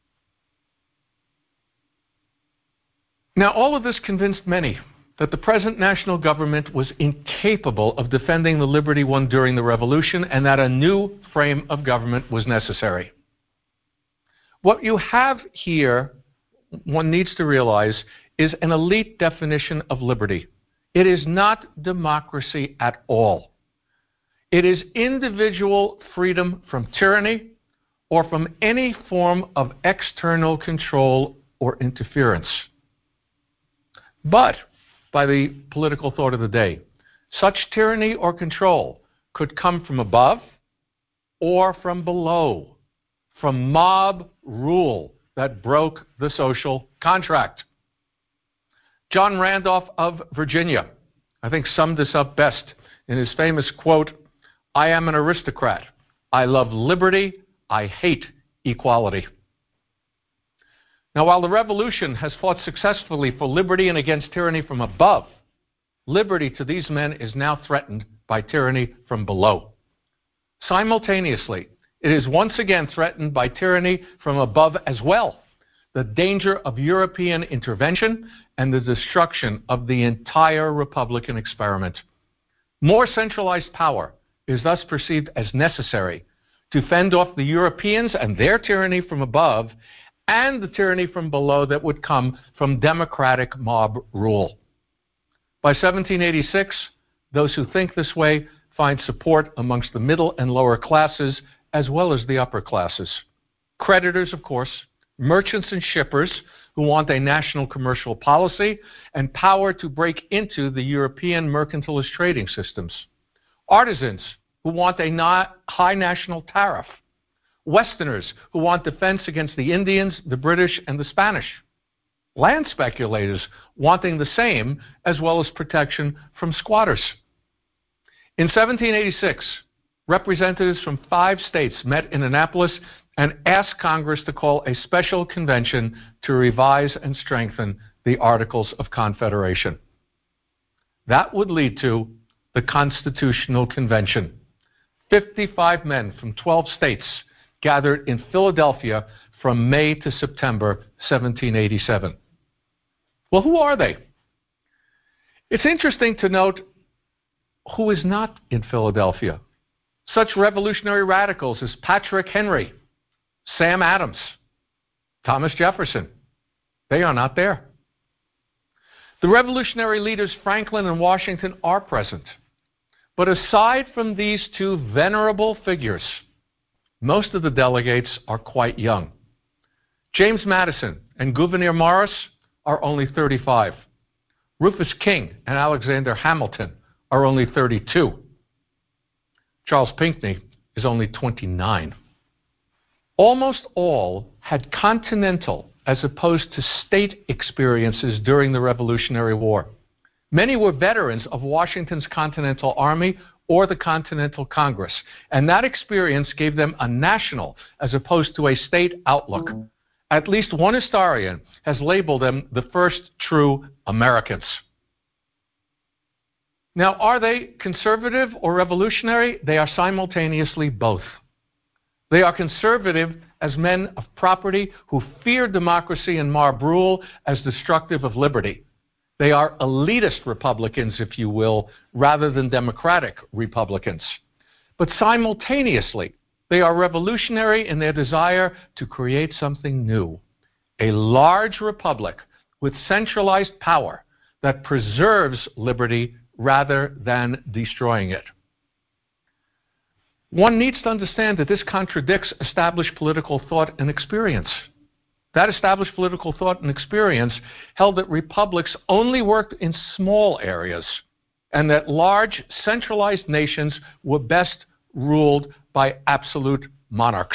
Now, all of this convinced many that the present national government was incapable of defending the liberty won during the Revolution and that a new frame of government was necessary. What you have here, one needs to realize, is an elite definition of liberty. It is not democracy at all. It is individual freedom from tyranny or from any form of external control or interference. But, by the political thought of the day, such tyranny or control could come from above or from below, from mob rule that broke the social contract. John Randolph of Virginia, I think, summed this up best in his famous quote, "I am an aristocrat. I love liberty. I hate equality." Now, while the revolution has fought successfully for liberty and against tyranny from above, liberty to these men is now threatened by tyranny from below. Simultaneously, it is once again threatened by tyranny from above as well, the danger of European intervention and the destruction of the entire Republican experiment. More centralized power is thus perceived as necessary to fend off the Europeans and their tyranny from above and the tyranny from below that would come from democratic mob rule. By seventeen eighty-six, those who think this way find support amongst the middle and lower classes as well as the upper classes. Creditors, of course, merchants and shippers who want a national commercial policy and power to break into the European mercantilist trading systems. Artisans who want a not high national tariff. Westerners who want defense against the Indians, the British, and the Spanish. Land speculators wanting the same, as well as protection from squatters. In seventeen eighty-six, representatives from five states met in Annapolis and asked Congress to call a special convention to revise and strengthen the Articles of Confederation. That would lead to the Constitutional Convention. fifty-five men from twelve states gathered in Philadelphia from May to September seventeen eighty-seven. Well, who are they? It's interesting to note who is not in Philadelphia. Such revolutionary radicals as Patrick Henry, Sam Adams, Thomas Jefferson. They are not there. The revolutionary leaders Franklin and Washington are present. But aside from these two venerable figures, most of the delegates are quite young. James Madison and Gouverneur Morris are only thirty-five. Rufus King and Alexander Hamilton are only thirty-two. Charles Pinckney is only twenty-nine. Almost all had continental as opposed to state experiences during the Revolutionary War. Many were veterans of Washington's Continental Army or the Continental Congress, and that experience gave them a national as opposed to a state outlook. At least one historian has labeled them the first true Americans. Now, are they conservative or revolutionary? They are simultaneously both. They are conservative as men of property who fear democracy and mob rule as destructive of liberty. They are elitist Republicans, if you will, rather than democratic Republicans. But simultaneously, they are revolutionary in their desire to create something new, a large republic with centralized power that preserves liberty rather than destroying it. One needs to understand that this contradicts established political thought and experience. That established political thought and experience held that republics only worked in small areas and that large, centralized nations were best ruled by absolute monarchs.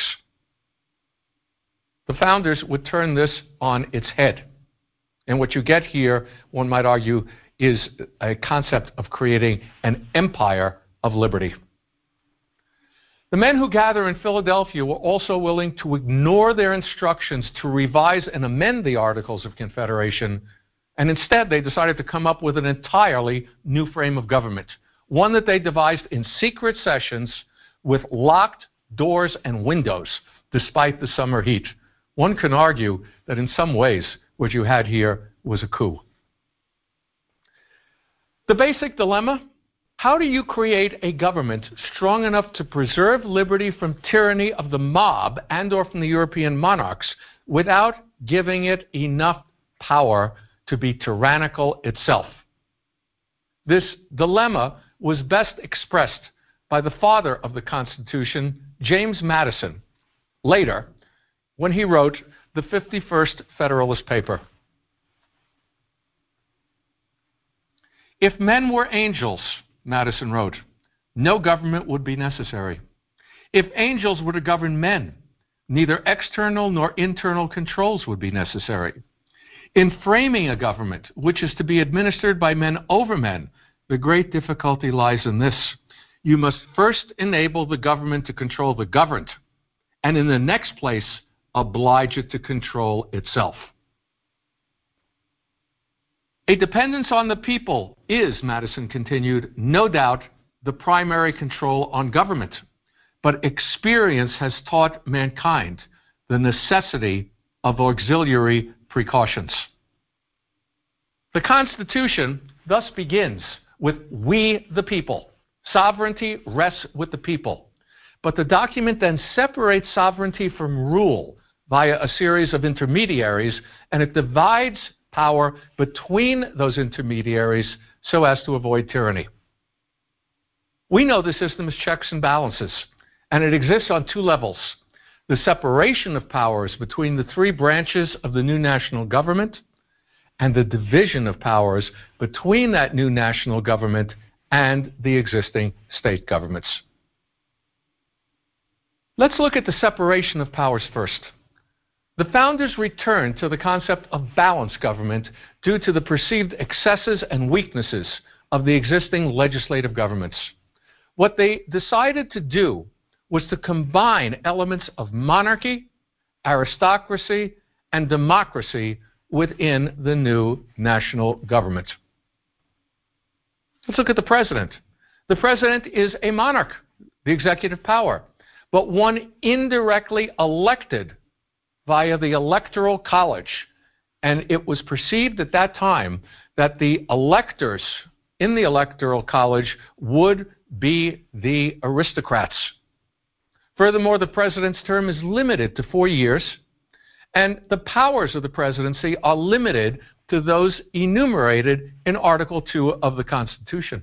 The founders would turn this on its head. And what you get here, one might argue, is a concept of creating an empire of liberty. The men who gather in Philadelphia were also willing to ignore their instructions to revise and amend the Articles of Confederation, and instead they decided to come up with an entirely new frame of government, one that they devised in secret sessions with locked doors and windows, despite the summer heat. One can argue that in some ways what you had here was a coup. The basic dilemma: how do you create a government strong enough to preserve liberty from tyranny of the mob and or from the European monarchs without giving it enough power to be tyrannical itself? This dilemma was best expressed by the father of the Constitution, James Madison, later when he wrote the fifty-first Federalist Paper. If men were angels, Madison wrote, no government would be necessary. If angels were to govern men, neither external nor internal controls would be necessary. In framing a government which is to be administered by men over men, the great difficulty lies in this: you must first enable the government to control the governed, and in the next place, oblige it to control itself. A dependence on the people is, Madison continued, no doubt the primary control on government, but experience has taught mankind the necessity of auxiliary precautions. The Constitution thus begins with "we the people." Sovereignty rests with the people. But the document then separates sovereignty from rule via a series of intermediaries, and it divides power between those intermediaries so as to avoid tyranny. We know the system is checks and balances, and it exists on two levels: the separation of powers between the three branches of the new national government, and the division of powers between that new national government and the existing state governments. Let's look at the separation of powers first. The founders returned to the concept of balanced government due to the perceived excesses and weaknesses of the existing legislative governments. What they decided to do was to combine elements of monarchy, aristocracy, and democracy within the new national government. Let's look at the president. The president is a monarch, the executive power, but one indirectly elected via the Electoral College. And it was perceived at that time that the electors in the Electoral College would be the aristocrats. Furthermore, the president's term is limited to four years, and the powers of the presidency are limited to those enumerated in Article two of the Constitution.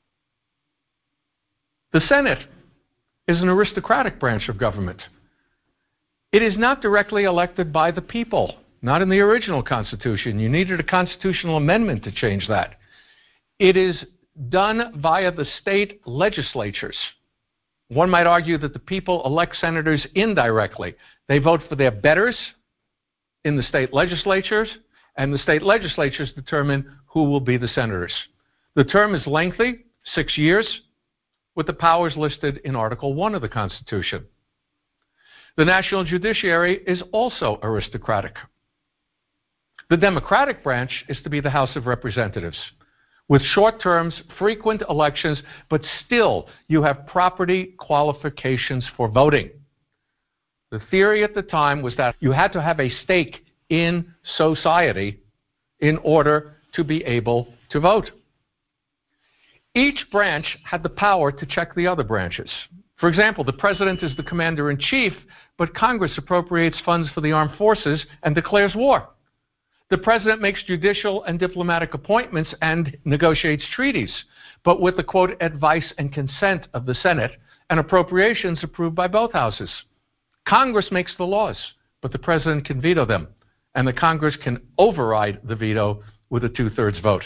The Senate is an aristocratic branch of government. It is not directly elected by the people, not in the original Constitution. You needed a constitutional amendment to change that. It is done via the state legislatures. One might argue that the people elect senators indirectly. They vote for their betters in the state legislatures, and the state legislatures determine who will be the senators. The term is lengthy, six years, with the powers listed in Article one of the Constitution. The national judiciary is also aristocratic. The Democratic branch is to be the House of Representatives, with short terms, frequent elections, but still you have property qualifications for voting. The theory at the time was that you had to have a stake in society in order to be able to vote. Each branch had the power to check the other branches. For example, the president is the commander-in-chief, but Congress appropriates funds for the armed forces and declares war. The president makes judicial and diplomatic appointments and negotiates treaties, but with the, quote, advice and consent of the Senate and appropriations approved by both houses. Congress makes the laws, but the president can veto them, and the Congress can override the veto with a two-thirds vote.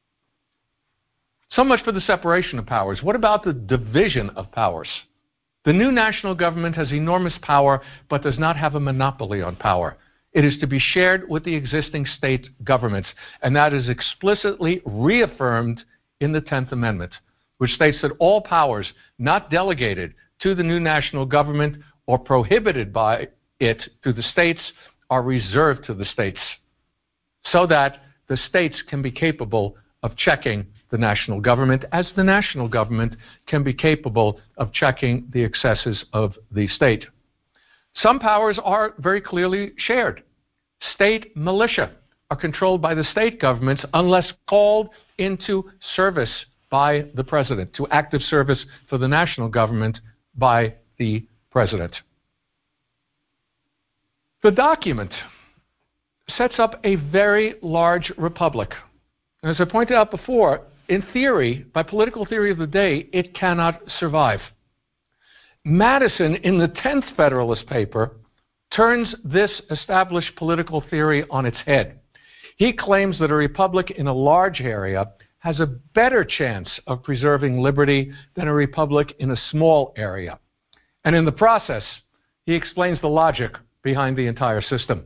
So much for the separation of powers. What about the division of powers? The new national government has enormous power, but does not have a monopoly on power. It is to be shared with the existing state governments, and that is explicitly reaffirmed in the tenth Amendment, which states that all powers not delegated to the new national government or prohibited by it to the states are reserved to the states, so that the states can be capable of checking the national government, as the national government can be capable of checking the excesses of the state. Some powers are very clearly shared. State militia are controlled by the state governments unless called into service by the president, to active service for the national government by the president. The document sets up a very large republic. As I pointed out before, in theory, by political theory of the day, it cannot survive. Madison, in the tenth Federalist paper, turns this established political theory on its head. He claims that a republic in a large area has a better chance of preserving liberty than a republic in a small area. And in the process, he explains the logic behind the entire system.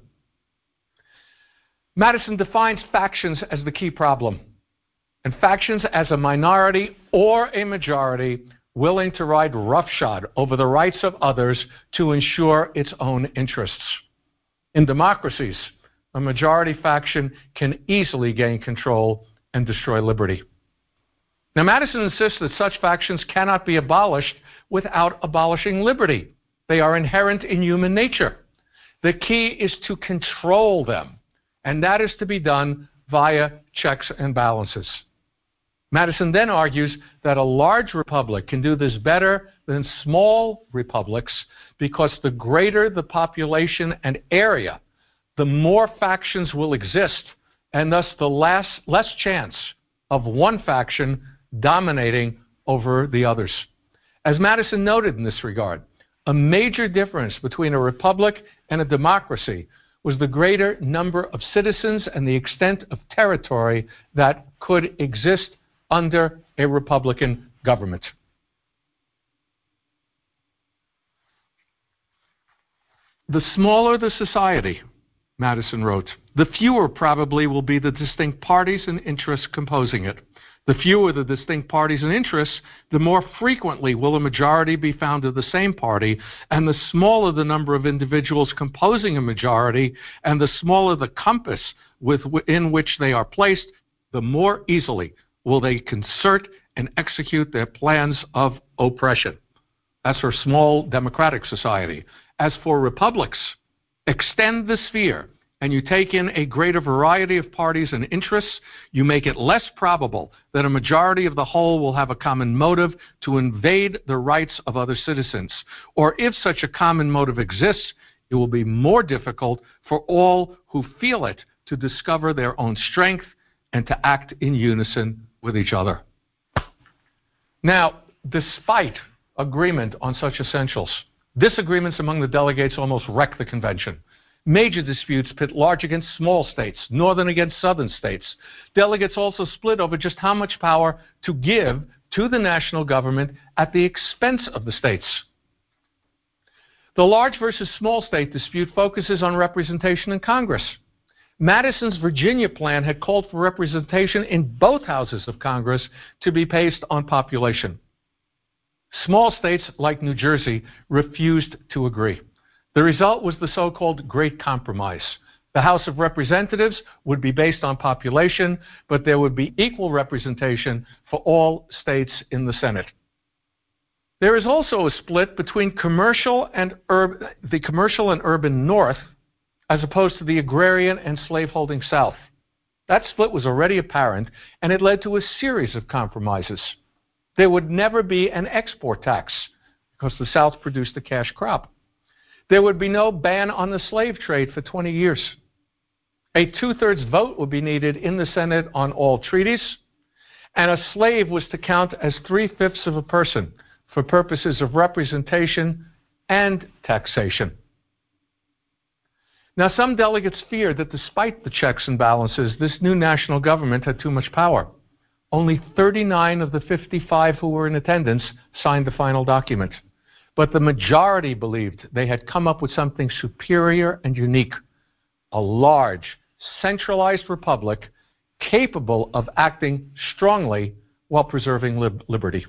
Madison defines factions as the key problem, and factions as a minority or a majority willing to ride roughshod over the rights of others to ensure its own interests. In democracies, a majority faction can easily gain control and destroy liberty. Now, Madison insists that such factions cannot be abolished without abolishing liberty. They are inherent in human nature. The key is to control them, and that is to be done via checks and balances. Madison then argues that a large republic can do this better than small republics because the greater the population and area, the more factions will exist, and thus the less, less chance of one faction dominating over the others. As Madison noted in this regard, a major difference between a republic and a democracy was the greater number of citizens and the extent of territory that could exist under a Republican government. The smaller the society, Madison wrote, the fewer probably will be the distinct parties and interests composing it. The fewer the distinct parties and interests, the more frequently will a majority be found of the same party, and the smaller the number of individuals composing a majority, and the smaller the compass within which they are placed, the more easily will they concert and execute their plans of oppression. That's for small democratic society. As for republics, extend the sphere, and you take in a greater variety of parties and interests, you make it less probable that a majority of the whole will have a common motive to invade the rights of other citizens. Or if such a common motive exists, it will be more difficult for all who feel it to discover their own strength and to act in unison with each other. Now, despite agreement on such essentials, disagreements among the delegates almost wrecked the convention. Major disputes pit large against small states, northern against southern states. Delegates also split over just how much power to give to the national government at the expense of the states. The large versus small state dispute focuses on representation in Congress. Madison's Virginia plan had called for representation in both houses of Congress to be based on population. Small states like New Jersey refused to agree. The result was the so-called Great Compromise. The House of Representatives would be based on population, but there would be equal representation for all states in the Senate. There is also a split between commercial and urban, the commercial and urban North, as opposed to the agrarian and slaveholding South. That split was already apparent, and it led to a series of compromises. There would never be an export tax, because the South produced a cash crop. There would be no ban on the slave trade for twenty years. A two-thirds vote would be needed in the Senate on all treaties, and a slave was to count as three-fifths of a person for purposes of representation and taxation. Now, some delegates feared that despite the checks and balances, this new national government had too much power. Only thirty-nine of the fifty-five who were in attendance signed the final document. But the majority believed they had come up with something superior and unique, a large, centralized republic capable of acting strongly while preserving lib- liberty.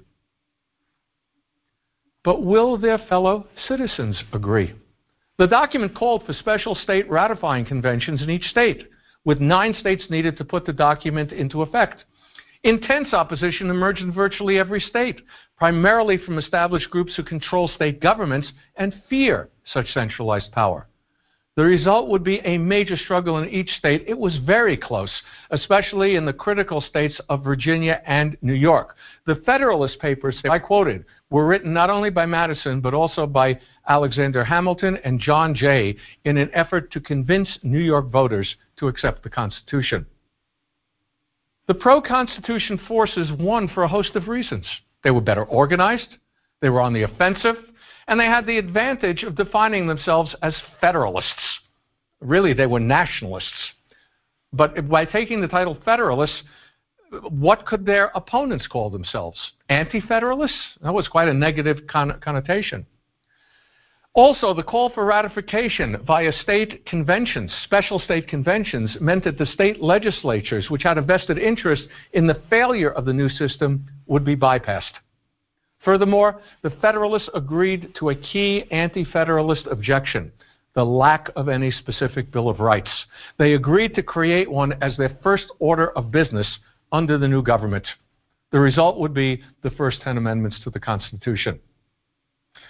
But will their fellow citizens agree? The document called for special state ratifying conventions in each state, with nine states needed to put the document into effect. Intense opposition emerged in virtually every state, primarily from established groups who control state governments and fear such centralized power. The result would be a major struggle in each state. It was very close, especially in the critical states of Virginia and New York. The Federalist Papers, I quoted, were written not only by Madison, but also by Alexander Hamilton and John Jay in an effort to convince New York voters to accept the Constitution. The pro-Constitution forces won for a host of reasons. They were better organized, they were on the offensive, and they had the advantage of defining themselves as Federalists. Really, they were nationalists. But by taking the title Federalists, what could their opponents call themselves? Anti-Federalists? That was quite a negative con- connotation. Also, the call for ratification via state conventions, special state conventions, meant that the state legislatures, which had a vested interest in the failure of the new system, would be bypassed. Furthermore, the Federalists agreed to a key anti-Federalist objection, the lack of any specific Bill of Rights. They agreed to create one as their first order of business under the new government. The result would be the first ten amendments to the Constitution.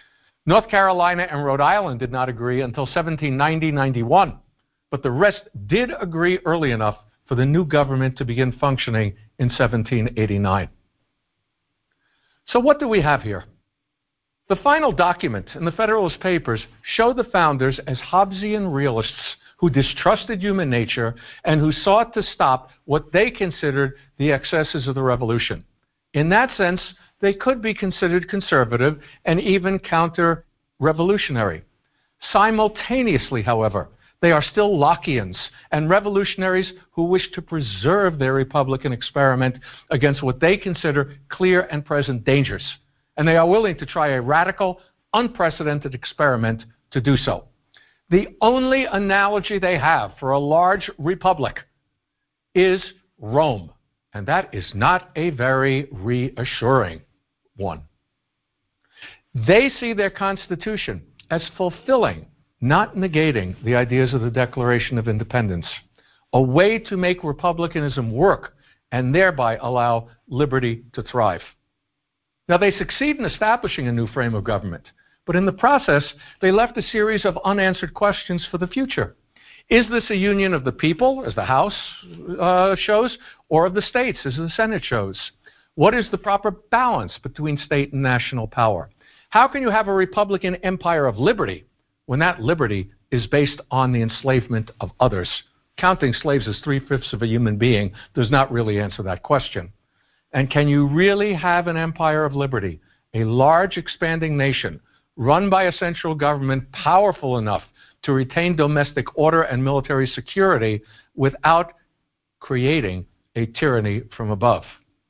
North Carolina and Rhode Island did not agree until seventeen ninety to ninety-one, but the rest did agree early enough for the new government to begin functioning in seventeen eighty-nine. So what do we have here? The final document in the Federalist Papers show the founders as Hobbesian realists who distrusted human nature and who sought to stop what they considered the excesses of the revolution. In that sense, they could be considered conservative and even counter-revolutionary. Simultaneously, however, they are still Lockeans and revolutionaries who wish to preserve their Republican experiment against what they consider clear and present dangers. And they are willing to try a radical, unprecedented experiment to do so. The only analogy they have for a large republic is Rome, and that is not a very reassuring one. They see their constitution as fulfilling, not negating, the ideas of the Declaration of Independence, a way to make republicanism work and thereby allow liberty to thrive. Now, they succeed in establishing a new frame of government, but in the process, they left a series of unanswered questions for the future. Is this a union of the people, as the House uh, shows, or of the states, as the Senate shows? What is the proper balance between state and national power? How can you have a Republican empire of liberty when that liberty is based on the enslavement of others? Counting slaves as three-fifths of a human being does not really answer that question. And can you really have an empire of liberty, a large expanding nation, run by a central government powerful enough to retain domestic order and military security without creating a tyranny from above?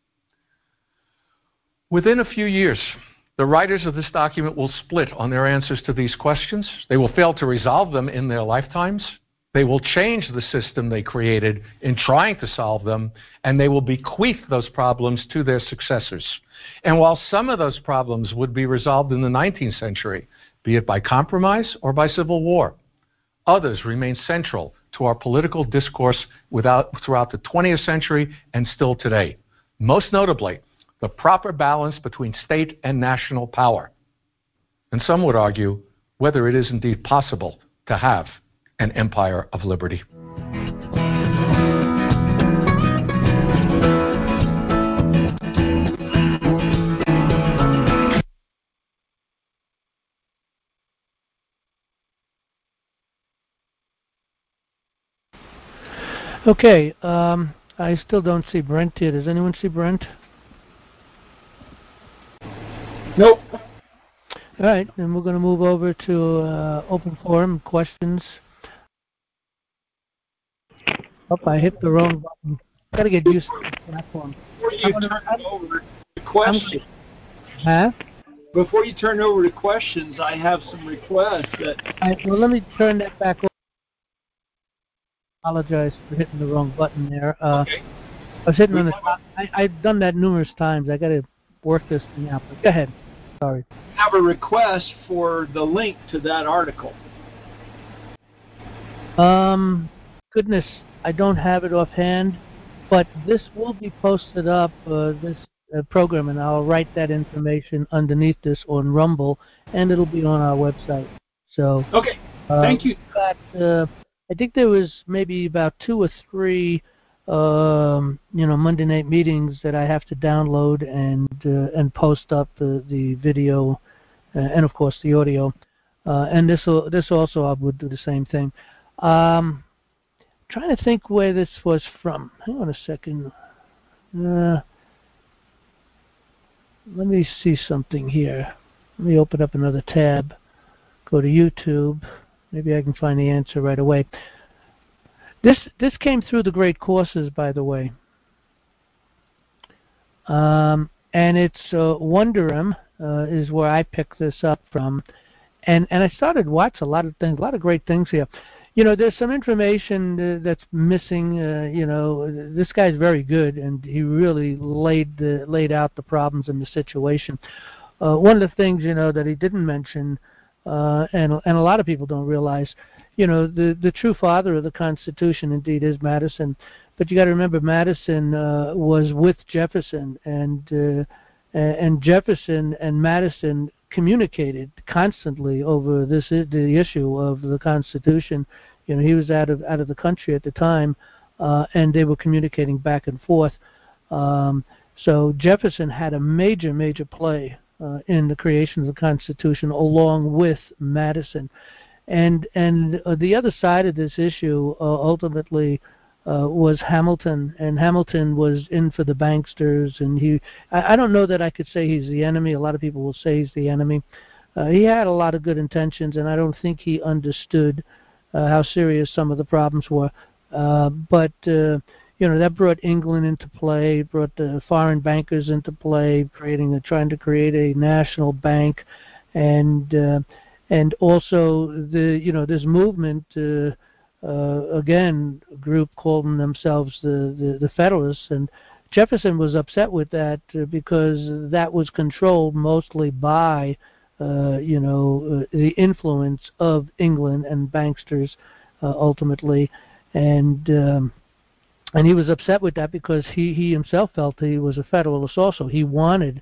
Within a few years, the writers of this document will split on their answers to these questions. They will fail to resolve them in their lifetimes. They will change the system they created in trying to solve them, and they will bequeath those problems to their successors. And while some of those problems would be resolved in the nineteenth century, be it by compromise or by civil war, others remain central to our political discourse without, throughout the twentieth century and still today. Most notably, the proper balance between state and national power. And some would argue whether it is indeed possible to have an empire of liberty. Okay, um, I still don't see Brent here. Does anyone see Brent? Nope. All right, then we're going to move over to uh, open forum questions. Oh, I hit the wrong button. Got to get used to the platform. Before you gonna, turn I'm, over to questions, huh? before you turn over to questions, I have some requests that. All right, well, let me turn that back over. Apologize for hitting the wrong button there. Uh, Okay. I was hitting on the top. I, I've done that numerous times. I got to work this thing out. But go ahead. Sorry. Have a request for the link to that article. Um, goodness, I don't have it offhand, but this will be posted up, uh, this uh, program, and I'll write that information underneath this on Rumble, and it'll be on our website. So, Okay, uh, thank you. Got, uh, I think there was maybe about two or three, um, you know, Monday night meetings that I have to download and uh, and post up the the video, uh, and of course the audio, uh, and this will this also I would do the same thing. Um, trying to think where this was from. Hang on a second. Uh, let me see something here. Let me open up another tab. Go to YouTube. Maybe I can find the answer right away. This this came through the Great Courses, by the way. Um, and it's uh, Wonderum uh, is where I picked this up from. And and I started watching a lot of things, a lot of great things here. You know, there's some information uh, that's missing. Uh, you know, this guy's very good, and he really laid the, laid out the problems in the situation. Uh, one of the things, you know, that he didn't mention, uh, and and a lot of people don't realize, you know, the the true father of the Constitution indeed is Madison. But you got to remember, Madison uh, was with Jefferson, and uh, and Jefferson and Madison communicated constantly over this the issue of the Constitution. You know, he was out of out of the country at the time, uh, and they were communicating back and forth. Um, so Jefferson had a major, major play uh, in the creation of the Constitution, along with Madison. And and uh, the other side of this issue uh, ultimately uh, was Hamilton, and Hamilton was in for the banksters, and he I, I don't know that I could say he's the enemy. A lot of people will say he's the enemy. Uh, he had a lot of good intentions, and I don't think he understood uh, how serious some of the problems were. Uh, but uh, you know, that brought England into play, brought the foreign bankers into play, creating a, trying to create a national bank, and uh, and also the you know this movement uh, uh, again, a group calling themselves the, the the Federalists, and Jefferson was upset with that uh, because that was controlled mostly by uh, you know uh, the influence of England and banksters uh, ultimately, and um, and he was upset with that because he he himself felt he was a Federalist also. He wanted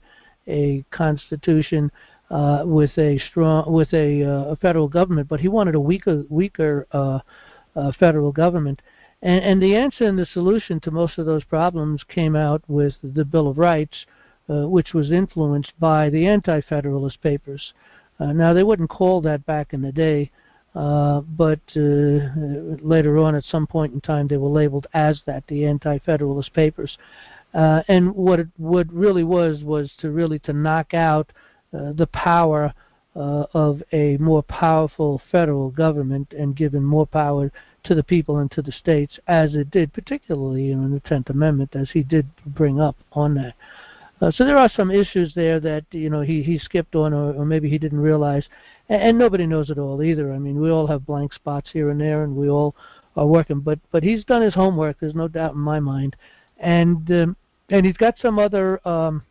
a constitution Uh, with a strong, with a, uh, a federal government, but he wanted a weaker, weaker uh, uh, federal government. And, and the answer and the solution to most of those problems came out with the Bill of Rights, uh, which was influenced by the Anti-Federalist Papers. Uh, now, they wouldn't call that back in the day, uh, but uh, later on, at some point in time, they were labeled as that, the Anti-Federalist Papers. Uh, and what it what really was was to really to knock out Uh, the power uh, of a more powerful federal government and giving more power to the people and to the states, as it did, particularly you know, in the tenth Amendment, as he did bring up on that. Uh, so there are some issues there that you know he, he skipped on, or, or maybe he didn't realize, and, and nobody knows it all either. I mean, we all have blank spots here and there, and we all are working. But but he's done his homework. There's no doubt in my mind, and um, and he's got some other. Um,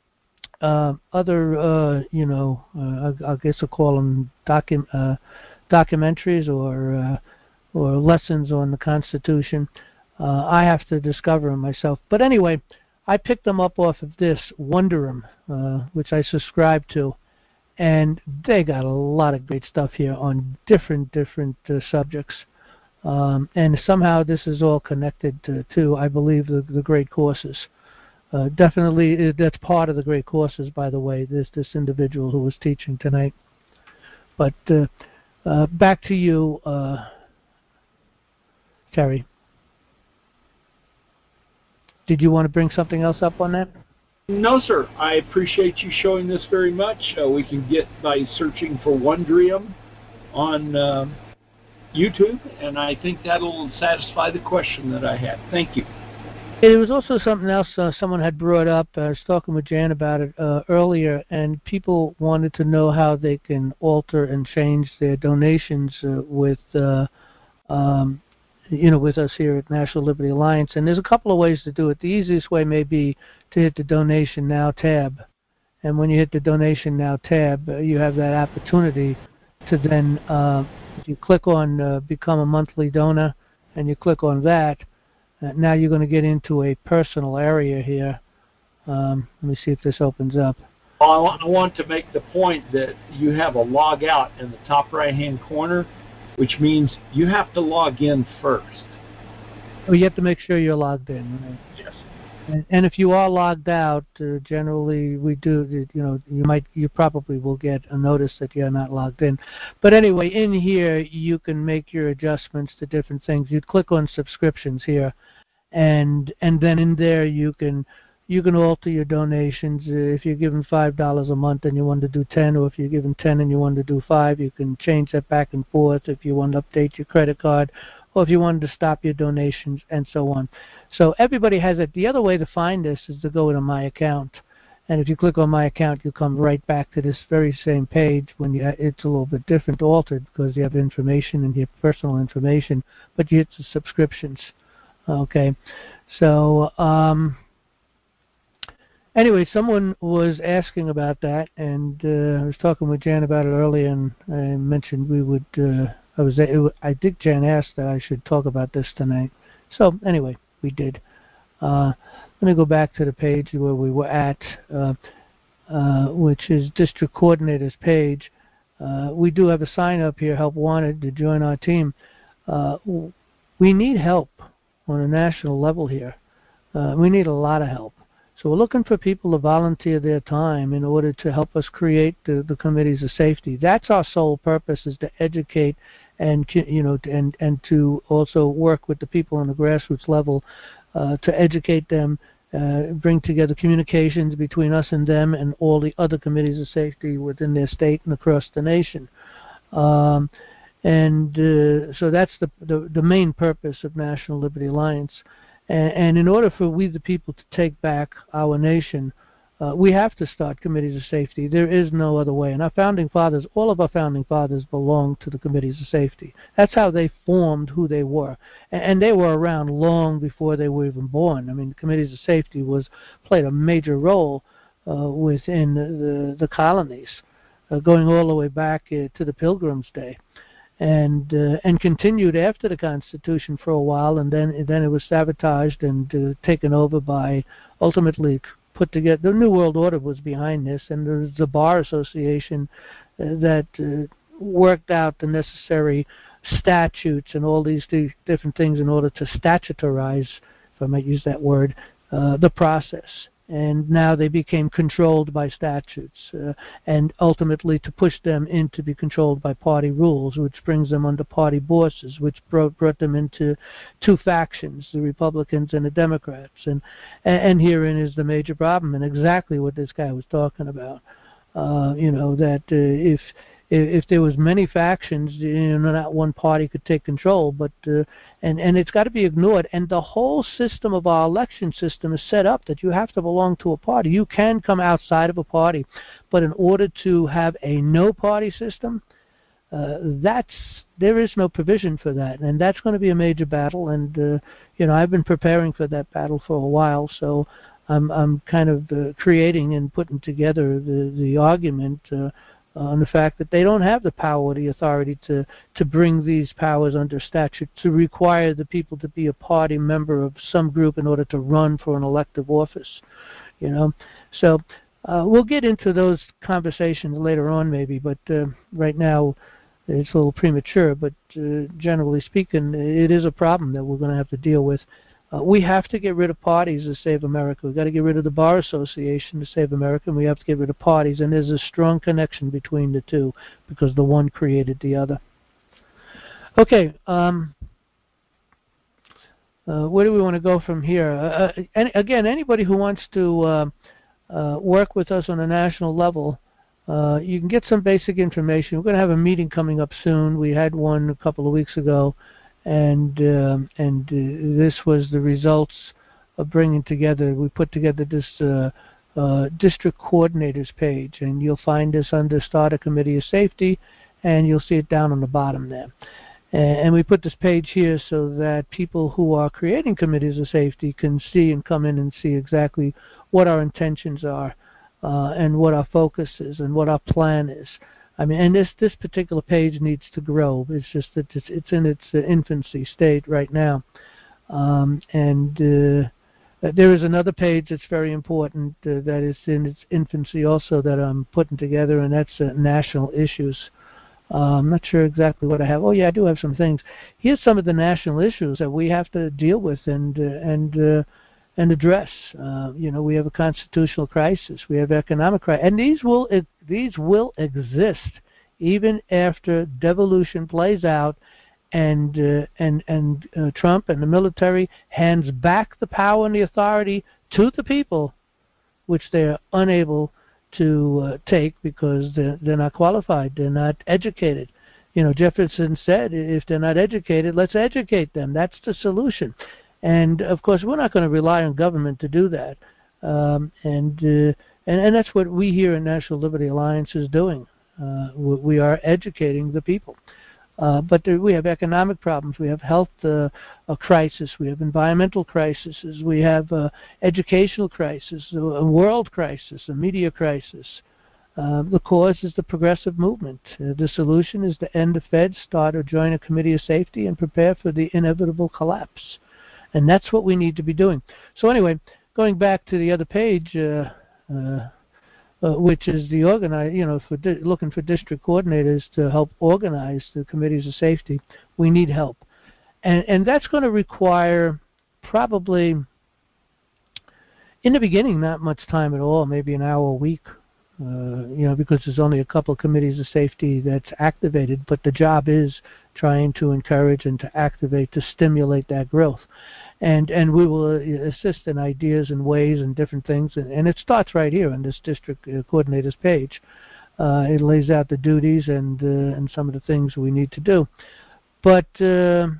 Uh, other, uh, you know, uh, I, I guess I'll call them docu- uh, documentaries or uh, or lessons on the Constitution. Uh, I have to discover them myself. But anyway, I picked them up off of this, Wonderum, uh, which I subscribe to, and they got a lot of great stuff here on different, different uh, subjects. Um, and somehow this is all connected to, to I believe, the, the great courses. Uh, definitely, that's part of the great courses, by the way, this this individual who was teaching tonight. But uh, uh, back to you, uh, Terry. Did you want to bring something else up on that? No, sir. I appreciate you showing this very much. Uh, we can get by searching for Wondrium on uh, YouTube, and I think that'll satisfy the question that I had. Thank you. There was also something else uh, someone had brought up. I was talking with Jan about it uh, earlier, and people wanted to know how they can alter and change their donations uh, with, uh, um, you know, with us here at National Liberty Alliance. And there's a couple of ways to do it. The easiest way may be to hit the Donation Now tab. And when you hit the Donation Now tab, uh, you have that opportunity to then, uh, if you click on uh, Become a Monthly Donor, and you click on that, Uh, now you're going to get into a personal area here. Um, let me see if this opens up. Well, I, want, I want to make the point that you have a log out in the top right-hand corner, which means you have to log in first. Oh, you have to make sure you're logged in. Right? Yes. And, and if you are logged out, uh, generally we do, you know, you might, you probably will get a notice that you're not logged in. But anyway, in here you can make your adjustments to different things. You'd click on subscriptions here, and and then in there you can you can alter your donations. Uh, if you're giving five dollars a month and you want to do ten, or if you're giving ten and you want to do five, you can change that back and forth. If you want to update your credit card, or if you wanted to stop your donations, and so on. So everybody has it. The other way to find this is to go to My Account. And if you click on My Account, you come right back to this very same page. When you, it's a little bit different, altered, because you have information in here, personal information, but you hit the subscriptions. Okay. So um, anyway, someone was asking about that, and uh, I was talking with Jan about it earlier, and I mentioned we would... Uh, I was. I think Jan asked that I should talk about this tonight. So anyway, we did. Uh, let me go back to the page where we were at. Uh, uh, which is District Coordinator's page. Uh, we do have a sign up here, Help Wanted, to join our team. Uh, we need help on a national level here. Uh, we need a lot of help. So we're looking for people to volunteer their time in order to help us create the, the committees of safety. That's our sole purpose, is to educate and you know and and to also work with the people on the grassroots level uh, to educate them, uh, bring together communications between us and them and all the other committees of safety within their state and across the nation. Um, and uh, so that's the, the the main purpose of National Liberty Alliance. And in order for we the people to take back our nation, uh, we have to start committees of safety. There is no other way. And our founding fathers, all of our founding fathers belonged to the committees of safety. That's how they formed who they were. And, and they were around long before they were even born. I mean, the committees of safety was played a major role uh, within the, the colonies, uh, going all the way back uh, to the Pilgrims' Day. And uh, and continued after the Constitution for a while, and then then it was sabotaged and uh, taken over by, ultimately put together. The New World Order was behind this, and there's the Bar Association uh, that uh, worked out the necessary statutes and all these th- different things in order to statutarize, if I might use that word, uh, the process. And now they became controlled by statutes, uh, and ultimately to push them in to be controlled by party rules, which brings them under party bosses, which brought, brought them into two factions, the Republicans and the Democrats. And, and herein is the major problem, and exactly what this guy was talking about. Uh, you know, that uh, if if there was many factions, you know, not one party could take control, but uh, and and it's got to be ignored. And the whole system of our election system is set up that you have to belong to a party. You can come outside of a party, but in order to have a no-party system, uh, that's there is no provision for that, and that's going to be a major battle. And uh, you know, I've been preparing for that battle for a while, so I'm I'm kind of uh, creating and putting together the the argument. Uh, on the fact that they don't have the power or the authority to, to bring these powers under statute, to require the people to be a party member of some group in order to run for an elective office, you know. So uh, we'll get into those conversations later on maybe, but uh, right now it's a little premature, but uh, generally speaking, it is a problem that we're going to have to deal with. Uh, we have to get rid of parties to save America. We've got to get rid of the Bar Association to save America, and we have to get rid of parties. And there's a strong connection between the two because the one created the other. Okay, um, uh, where do we want to go from here? Uh, any, again, anybody who wants to uh, uh, work with us on a national level, uh, you can get some basic information. We're going to have a meeting coming up soon. We had one a couple of weeks ago. And um, and uh, this was the results of bringing together. We put together this uh, uh, district coordinators page, and you'll find this under Start a Committee of Safety, and you'll see it down on the bottom there. And, and we put this page here so that people who are creating committees of safety can see and come in and see exactly what our intentions are, uh, and what our focus is, and what our plan is. I mean, and this, this particular page needs to grow. It's just that it's, it's in its uh, infancy state right now. Um, and uh, there is another page that's very important uh, that is in its infancy also that I'm putting together, and that's uh, national issues. Uh, I'm not sure exactly what I have. Oh, yeah, I do have some things. Here's some of the national issues that we have to deal with and, uh, and uh, and address. Uh, you know, we have a constitutional crisis. We have economic crisis, and these will e- these will exist even after devolution plays out, and uh, and and uh, Trump and the military hands back the power and the authority to the people, which they're unable to uh, take because they're, they're not qualified. They're not educated. You know, Jefferson said, if they're not educated, let's educate them. That's the solution. And of course, we're not going to rely on government to do that, um, and, uh, and and that's what we here in National Liberty Alliance is doing. Uh, we are educating the people, uh, but there, we have economic problems, we have health uh, a crisis, we have environmental crises, we have uh, educational crisis, a world crisis, a media crisis. Uh, the cause is the progressive movement. Uh, the solution is to end the Fed, start or join a committee of safety, and prepare for the inevitable collapse. And that's what we need to be doing. So anyway, going back to the other page, uh, uh, uh, which is the organize, you know, for di- looking for district coordinators to help organize the committees of safety. We need help, and and that's going to require probably in the beginning not much time at all, maybe an hour a week. Uh, you know, because there's only a couple of committees of safety that's activated, but the job is trying to encourage and to activate, to stimulate that growth. And and we will uh, assist in ideas and ways and different things. And, and it starts right here on this district uh, coordinators page. Uh, it lays out the duties and uh, and some of the things we need to do. But uh,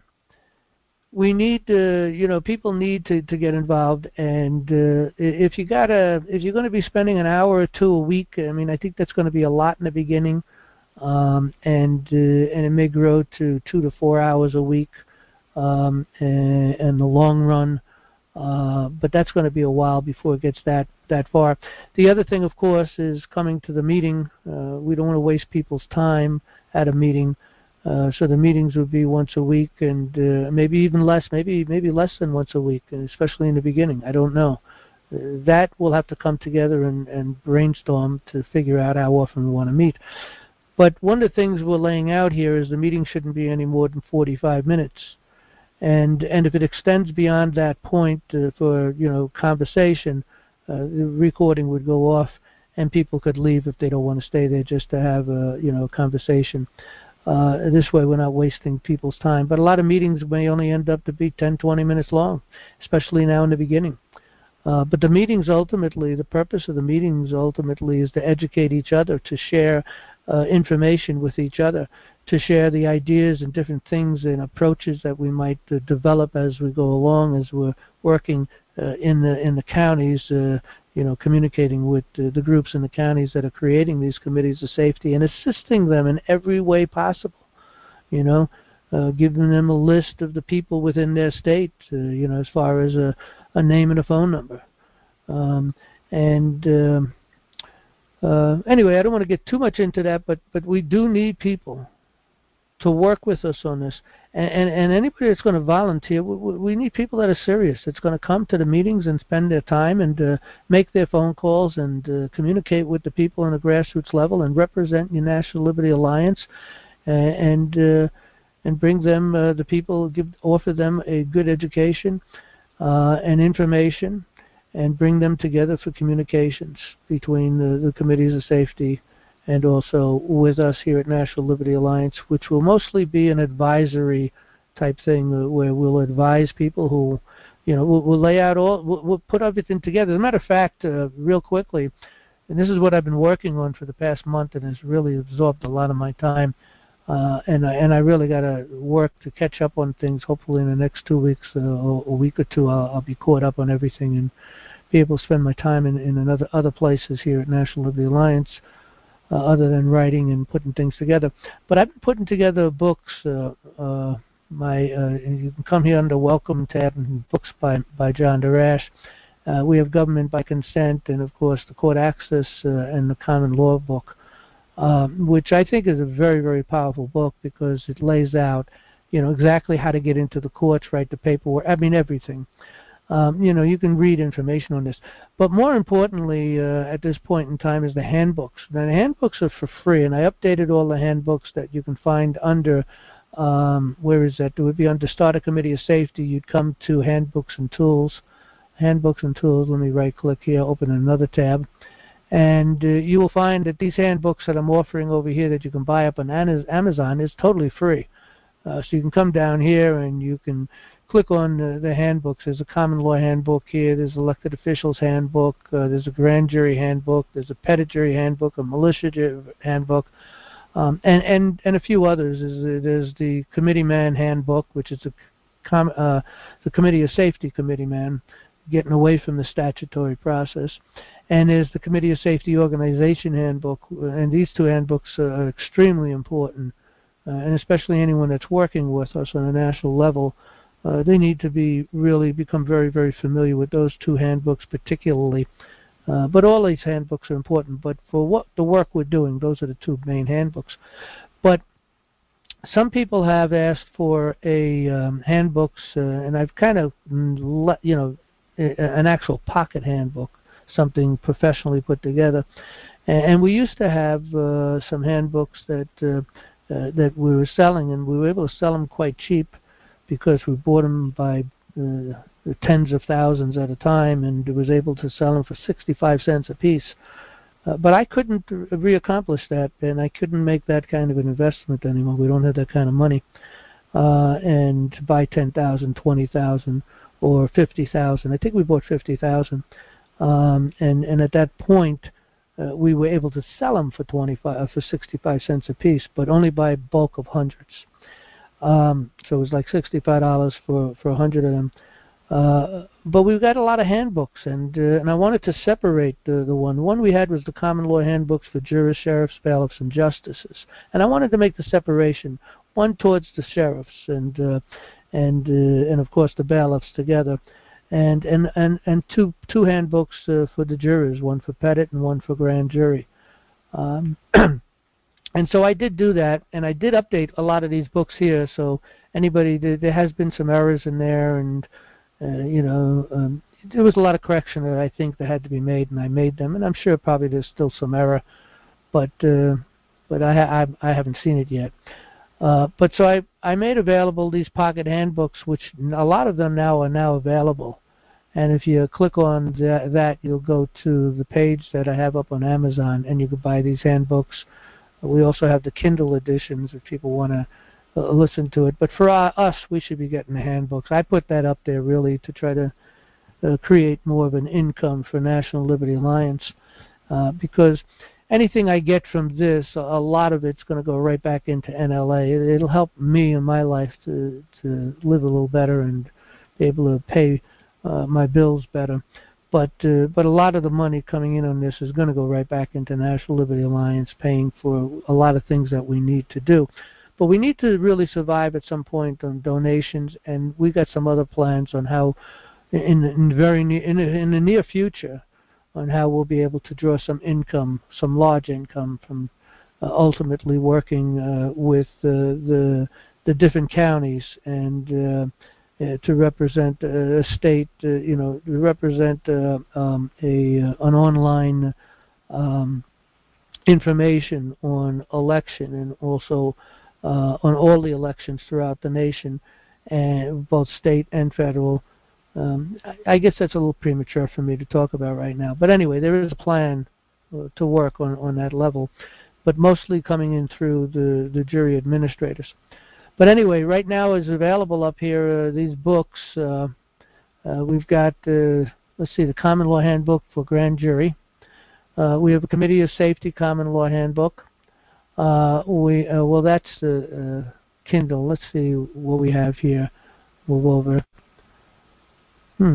we need to, you know, people need to, to get involved. And uh, if you gotta, if you're going to be spending an hour or two a week, I mean, I think that's going to be a lot in the beginning, um, and uh, and it may grow to two to four hours a week um, in, in the long run. Uh, but that's going to be a while before it gets that that far. The other thing, of course, is coming to the meeting. Uh, we don't want to waste people's time at a meeting. Uh, so the meetings would be once a week, and uh, maybe even less, maybe maybe less than once a week, especially in the beginning. I don't know. Uh, that we'll have to come together and, and brainstorm to figure out how often we want to meet. But one of the things we're laying out here is the meeting shouldn't be any more than forty-five minutes. And and if it extends beyond that point uh, for, you know, conversation, uh, the recording would go off, and people could leave if they don't want to stay there just to have a, you know, a conversation. Uh, this way we're not wasting people's time. But a lot of meetings may only end up to be ten, twenty minutes long, especially now in the beginning. Uh, but the meetings ultimately, the purpose of the meetings ultimately is to educate each other, to share uh, information with each other, to share the ideas and different things and approaches that we might uh, develop as we go along, as we're working uh, in the in the counties, uh, you know, communicating with uh, the groups in the counties that are creating these committees of safety and assisting them in every way possible. You know, uh, giving them a list of the people within their state, uh, you know, as far as a, a name and a phone number. Um, and um, uh, anyway, I don't want to get too much into that, but but we do need people to work with us on this, and, and, and anybody that's going to volunteer, we, we need people that are serious, that's going to come to the meetings and spend their time and uh, make their phone calls and uh, communicate with the people on the grassroots level and represent your National Liberty Alliance, uh, and uh, and bring them uh, the people, give offer them a good education uh, and information, and bring them together for communications between the, the committees of safety and also with us here at National Liberty Alliance, which will mostly be an advisory type thing uh, where we'll advise people who, you know, we'll, we'll lay out all, we'll, we'll put everything together. As a matter of fact, uh, real quickly, and this is what I've been working on for the past month and has really absorbed a lot of my time, uh, and, I, and I really got to work to catch up on things. Hopefully in the next two weeks uh, or a week or two, I'll, I'll be caught up on everything and be able to spend my time in, in another, other places here at National Liberty Alliance. Uh, other than writing and putting things together. But I've been putting together books. Uh, uh, my uh, you can come here under Welcome tab and books by, by John Darash. Uh, we have Government by Consent and, of course, the Court Access uh, and the Common Law book, um, which I think is a very, very powerful book because it lays out, you know, exactly how to get into the courts, write the paperwork, I mean, everything. Um, you know, you can read information on this. But more importantly, uh, at this point in time, is the handbooks. Now, the handbooks are for free, and I updated all the handbooks that you can find under, um, where is that? It would be under Start a Committee of Safety. You'd come to Handbooks and Tools. Handbooks and Tools. Let me right-click here, open another tab. And uh, you will find that these handbooks that I'm offering over here that you can buy up on Amazon is totally free. Uh, so you can come down here and you can click on uh, the handbooks. There's a common law handbook here. There's elected officials handbook. Uh, there's a grand jury handbook. There's a pedigree handbook, a militia handbook, um, and, and, and a few others. There's, there's the committee man handbook, which is a com uh, the committee of safety committee man, getting away from the statutory process. And there's the committee of safety organization handbook, and these two handbooks are extremely important, uh, and especially anyone that's working with us on a national level. Uh, they need to be really become very, very familiar with those two handbooks particularly. Uh, but all these handbooks are important. But for what the work we're doing, those are the two main handbooks. But some people have asked for a um, handbooks, uh, and I've kind of, let, you know, a, an actual pocket handbook something professionally put together. And, and we used to have uh, some handbooks that uh, uh, that we were selling, and we were able to sell them quite cheap because we bought them by uh, tens of thousands at a time, and was able to sell them for sixty-five cents a piece. Uh, but I couldn't re-accomplish that, and I couldn't make that kind of an investment anymore. We don't have that kind of money. Uh, and to buy ten thousand, twenty thousand, or fifty thousand. I think we bought fifty thousand. Um, and, and at that point, uh, we were able to sell them for twenty-five, uh, for sixty-five cents a piece, but only by bulk of hundreds. Um, so it was like sixty-five dollars for, for a hundred of them. Uh, but we've got a lot of handbooks, and uh, and I wanted to separate the the one. One we had was the common law handbooks for jurors, sheriffs, bailiffs, and justices, and I wanted to make the separation, one towards the sheriffs and uh, and uh, and of course the bailiffs together, and and and, and two two handbooks uh, for the jurors, one for petit and one for grand jury. Um, And so I did do that, and I did update a lot of these books here. So anybody, there, there has been some errors in there, and uh, you know, um, there was a lot of correction that I think that had to be made, and I made them. And I'm sure probably there's still some error, but uh, but I, ha I I haven't seen it yet. Uh, but so I I made available these pocket handbooks, which a lot of them now are now available. And if you click on that, that you'll go to the page that I have up on Amazon, and you can buy these handbooks. We also have the Kindle editions if people want to uh, listen to it. But for uh, us, we should be getting the handbooks. I put that up there really to try to uh, create more of an income for National Liberty Alliance, uh, because anything I get from this, a lot of it's going to go right back into N L A. It, it'll help me in my life to, to live a little better and be able to pay uh, my bills better. But uh, but a lot of the money coming in on this is going to go right back into National Liberty Alliance, paying for a lot of things that we need to do. But we need to really survive at some point on donations, and we got some other plans on how, in in very near, in, in the near future, on how we'll be able to draw some income, some large income from uh, ultimately working uh, with uh, the the different counties and. Uh, Uh, to represent uh, a state, uh, you know, to represent uh, um, a uh, an online um, information on election, and also uh, on all the elections throughout the nation, and both state and federal. Um, I, I guess that's a little premature for me to talk about right now. But anyway, there is a plan uh, to work on on that level, but mostly coming in through the the jury administrators. But anyway, right now is available up here, uh, these books. Uh, uh, we've got, uh, let's see, the Common Law Handbook for Grand Jury. Uh, we have a Committee of Safety Common Law Handbook. Uh, we uh, Well, that's the uh, Kindle. Let's see what we have here. Move over. Hmm.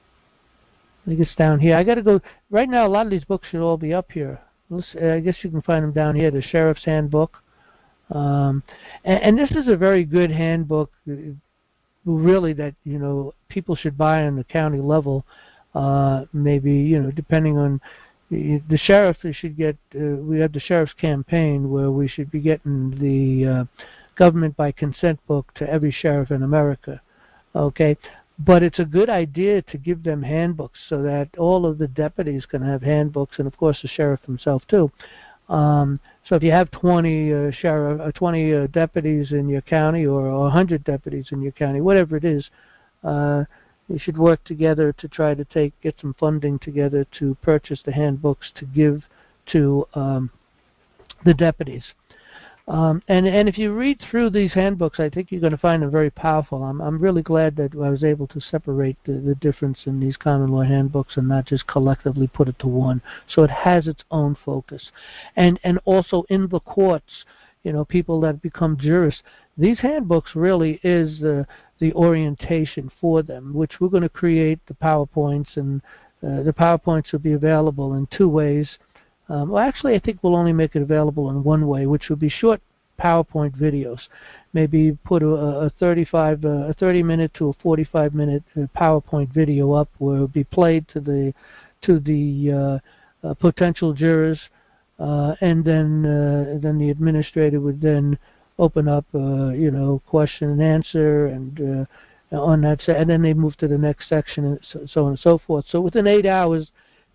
I think it's down here. I got to go. Right now, a lot of these books should all be up here. Let's, uh, I guess you can find them down here. The Sheriff's Handbook. Um, and, and this is a very good handbook, really, that, you know, people should buy on the county level. Uh, maybe, you know, depending on the, the sheriff, they should get, uh, we have the Sheriff's Campaign, where we should be getting the uh, government by consent book to every sheriff in America. Okay? But it's a good idea to give them handbooks so that all of the deputies can have handbooks, and of course the sheriff himself too. Um, so if you have twenty uh, sheriff, uh, twenty uh, deputies in your county, or, or one hundred deputies in your county, whatever it is, uh, you should work together to try to take get some funding together to purchase the handbooks to give to um, the deputies. Um, and and if you read through these handbooks, I think you're going to find them very powerful. I'm I'm really glad that I was able to separate the, the difference in these common law handbooks and not just collectively put it to one. So it has its own focus, and and also in the courts, you know, people that become jurists, these handbooks really is the the orientation for them, which we're going to create the PowerPoints, and uh, the PowerPoints will be available in two ways. Um, well, actually, I think we'll only make it available in one way, which would be short PowerPoint videos. Maybe put a, a thirty-five, uh, a thirty minute to a forty-five minute uh, PowerPoint video up, where it would be played to the to the uh, uh, potential jurors, uh, and then uh, then the administrator would then open up, uh, you know, question and answer, and uh, on that, and then they move to the next section, and so, so on and so forth. So within eight hours.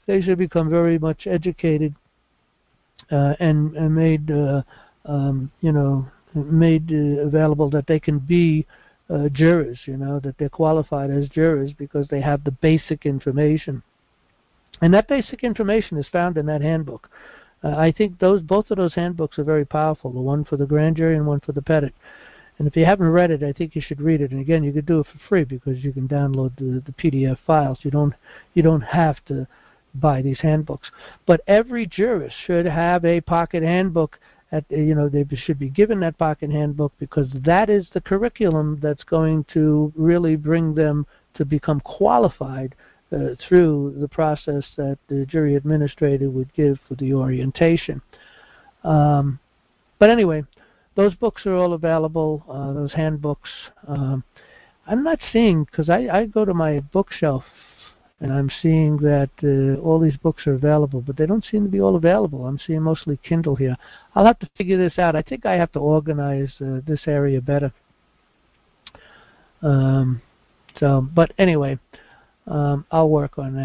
they should become very much educated uh, and, and made, uh, um, you know, made uh, available that they can be uh, jurors, you know, that they're qualified as jurors because they have the basic information. And that basic information is found in that handbook. Uh, I think those both of those handbooks are very powerful, the one for the grand jury and one for the petit. And if you haven't read it, I think you should read it. And again, you could do it for free because you can download the, the P D F files. You don't you don't have to buy these handbooks. But every jurist should have a pocket handbook. At you know they should be given that pocket handbook because that is the curriculum that's going to really bring them to become qualified uh, through the process that the jury administrator would give for the orientation. Um, but anyway. Those books are all available, uh, those handbooks. Um, I'm not seeing, because I, I go to my bookshelf and I'm seeing that uh, all these books are available, but they don't seem to be all available. I'm seeing mostly Kindle here. I'll have to figure this out. I think I have to organize uh, this area better. Um, so, but anyway, um, I'll work on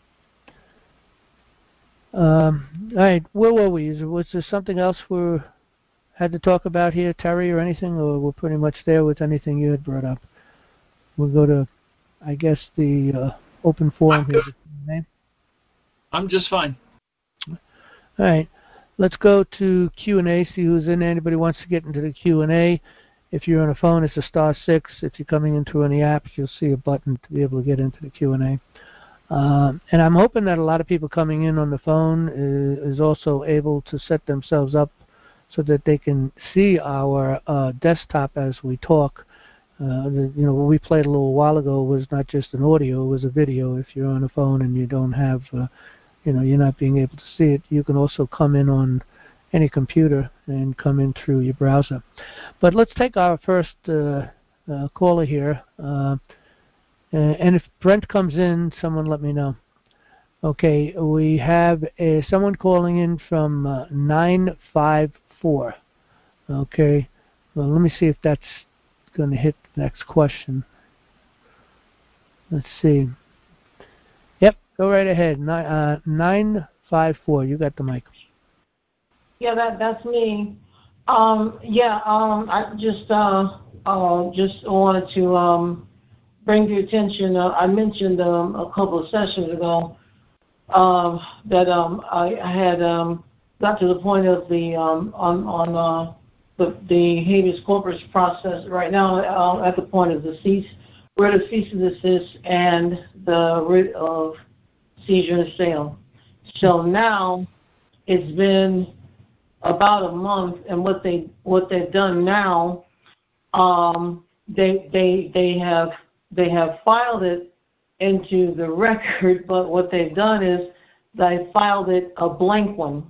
that. Um, all right, where were we? Was there something else we're had to talk about here, Terry, or anything, or we're pretty much there with anything you had brought up? We'll go to, I guess, the uh, open forum I'm here. good. I'm just fine. All right. Let's go to Q and A, see who's in there. Anybody wants to get into the Q and A. If you're on a phone, it's a star six. If you're coming in through any apps, you'll see a button to be able to get into the Q and A. Um, and I'm hoping that a lot of people coming in on the phone is, is also able to set themselves up so that they can see our uh, desktop as we talk. Uh, the, you know, what we played a little while ago was not just an audio, it was a video. If you're on a phone and you don't have, uh, you know, you're not being able to see it, you can also come in on any computer and come in through your browser. But let's take our first uh, uh, caller here. Uh, and if Brent comes in, someone let me know. Okay, we have a, someone calling in from uh, nine five four. Okay, well, let me see if that's going to hit the next question. Let's see. Yep, go right ahead. Nine, uh, nine five four. You got the mic. Yeah, that that's me. Um, yeah, um, I just uh, uh, just wanted to um, bring to your attention. Uh, I mentioned um, a couple of sessions ago um, that um, I, I had. Um, got to the point of the um, on on uh, the, the habeas corpus process right now uh, at the point of the cease, writ of cease and desist and the writ of seizure and sale. So now it's been about a month, and what they what they've done now, um, they they they have they have filed it into the record, but what they've done is they filed it a blank one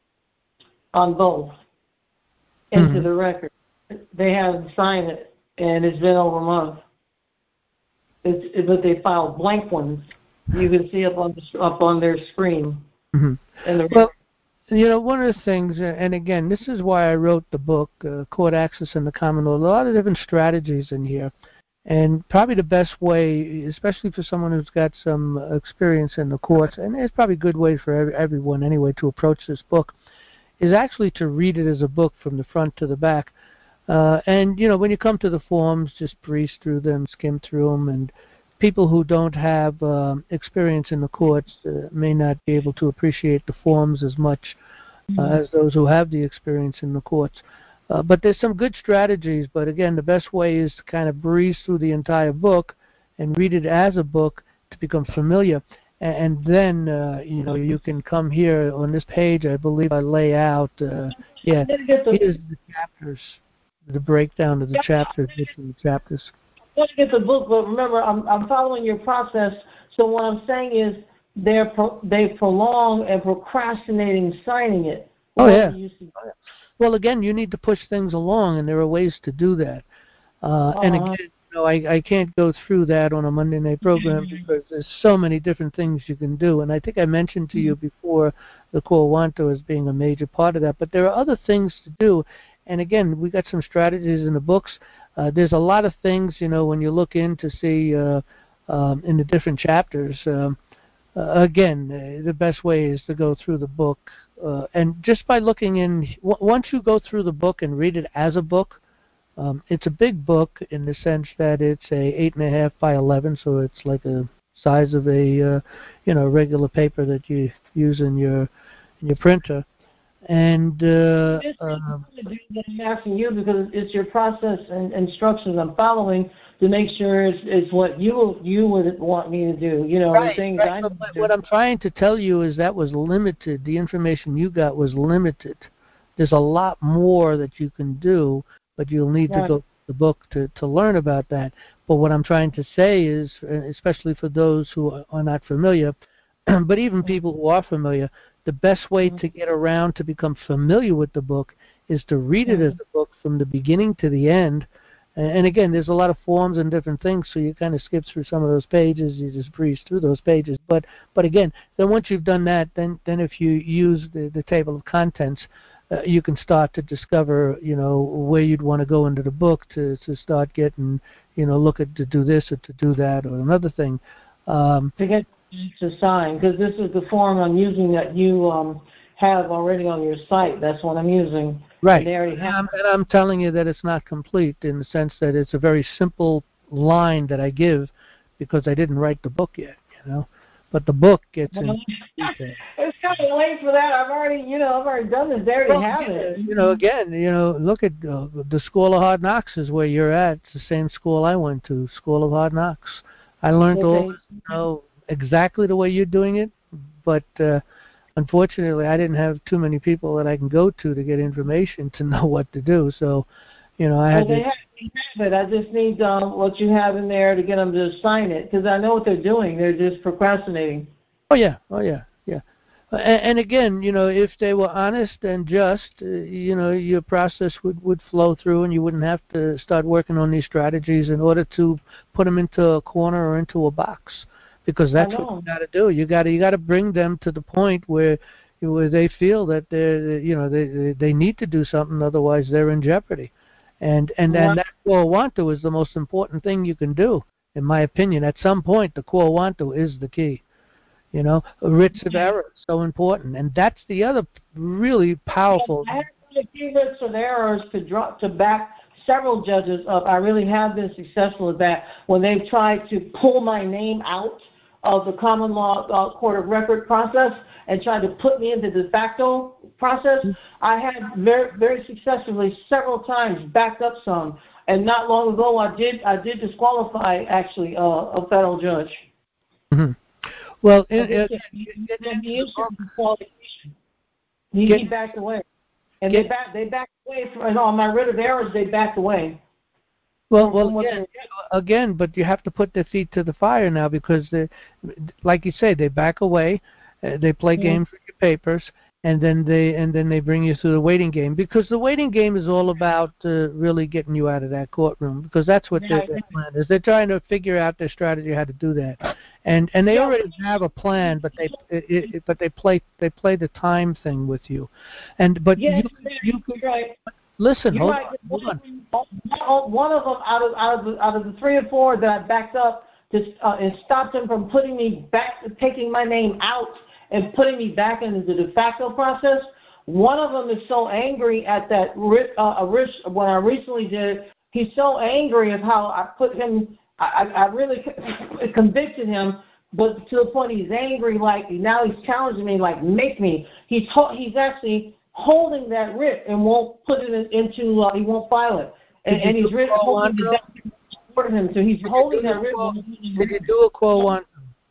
on both into mm-hmm. the record. They haven't signed it, and it's been over a month. It's, it, but they filed blank ones. You can see up on the, up on their screen. Mm-hmm. And the well, you know, one of the things, and again, this is why I wrote the book, uh, Court Access in the Commonwealth. A lot of different strategies in here, and probably the best way, especially for someone who's got some experience in the courts, and it's probably a good way for every, everyone anyway to approach this book, is actually to read it as a book from the front to the back. Uh, and, you know, when you come to the forms, just breeze through them, skim through them, and people who don't have uh, experience in the courts uh, may not be able to appreciate the forms as much uh, mm-hmm. as those who have the experience in the courts. Uh, but there's some good strategies, but again, the best way is to kind of breeze through the entire book and read it as a book to become familiar. And then, uh, you know, you can come here on this page, I believe I lay out, uh, yeah, here's the chapters, the breakdown of the chapters, the chapters. I want to get the book, but remember, I'm, I'm following your process. So what I'm saying is they're pro, they prolong and procrastinating signing it. Oh, yeah. Well, again, you need to push things along, and there are ways to do that. Uh, uh-huh. And again, you know, I, I can't go through that on a Monday night program because there's so many different things you can do. And I think I mentioned to you before the Coahuanto as being a major part of that. But there are other things to do. And again, we got some strategies in the books. Uh, there's a lot of things, you know, when you look in to see uh, um, in the different chapters. Um, uh, again, uh, the best way is to go through the book, uh, and just by looking in, w- once you go through the book and read it as a book, um, it's a big book in the sense that it's a eight and a half by eleven, so it's like a size of a uh, you know regular paper that you use in your in your printer. And uh, This um, I'm asking you because it's your process and instructions I'm following to make sure it's, it's what you you would want me to do. You know, right, the things right. I But need what to do. what I'm trying to tell you is that was limited. The information you got was limited. There's a lot more that you can do, but you'll need Right. to go to the book to, to learn about that. But what I'm trying to say is, uh, especially for those who are are not familiar, but even people who are familiar, the best way to get around to become familiar with the book is to read it as a book from the beginning to the end. A- And again, there's a lot of forms and different things, so you kind of skip through some of those pages. You just breeze through those pages. But but again, then once you've done that, then then if you use the, the table of contents, uh, you can start to discover, you know, where you'd want to go into the book to to start getting, you know, look at to do this or to do that or another thing. Um, To get to sign, because this is the form I'm using that you um, have already on your site. That's what I'm using. Right. And they already And have. I'm, and I'm telling you that it's not complete in the sense that it's a very simple line that I give because I didn't write the book yet, you know. But the book gets in detail. It's kind of late for that. I've already, you know, I've already done this. They already Well, have yeah, it. you know, again, you know, look at uh, the School of Hard Knocks is where you're at. It's the same school I went to, School of Hard Knocks. I learned all, Okay. you know, exactly the way you're doing it, but uh, unfortunately, I didn't have too many people that I can go to to get information to know what to do. So, you know, I Well, had they to. have, they have it. I just need um, what you have in there to get them to sign it because I know what they're doing. They're just procrastinating. Oh yeah, oh yeah, yeah. Uh, And, and again, you know, if they were honest and just, uh, you know, your process would would flow through, and you wouldn't have to start working on these strategies in order to put them into a corner or into a box, because that's what you got to do. You got to you got to bring them to the point where where they feel that they're, you know, they they they need to do something, otherwise they're in jeopardy. And and Right. and that core want to is the most important thing you can do, in my opinion. At some point, the core want to is the key. You know, writs of error is so important, and that's the other really powerful. I have a few writs of errors to drop to back several judges up. I really have been successful at that when they've tried to pull my name out of the common law uh, court of record process and tried to put me into the de facto process. I had very very successfully several times backed up some, and not long ago I did I did disqualify actually uh, a federal judge. Mm-hmm. Well, in, And in, this- in, and he in issued disqualification. He, Get- he backed away, and get- they back they backed away from on my writ of errors. They backed away. well, from- well, from what again, they- again, but you have to put their feet to the fire now because, they, like you say, they back away, uh, they play Mhm. games with your papers, and then they and then they bring you through the waiting game, because the waiting game is all about uh, really getting you out of that courtroom, because that's what their, Right. their plan is. They're trying to figure out their strategy how to do that, and and they Yeah. already have a plan, but they it, it, but they play they play the time thing with you, and but Yes, you you could you're right. listen. You Hold might on, get hold on. one, one of them out of out of the, out of the three or four that I backed up to uh, and stopped him from putting me back, taking my name out and putting me back into the de facto process. One of them is so angry at that writ, uh, a risk, when I recently did. He's so angry of how I put him. I, I really convicted him, but to the point he's angry. Like now he's challenging me. Like make me. He's he's actually holding that writ and won't put it in, into. Uh, he won't file it, and, and he's written holding the document for him. So he's holding that writ. Did you do a quo one?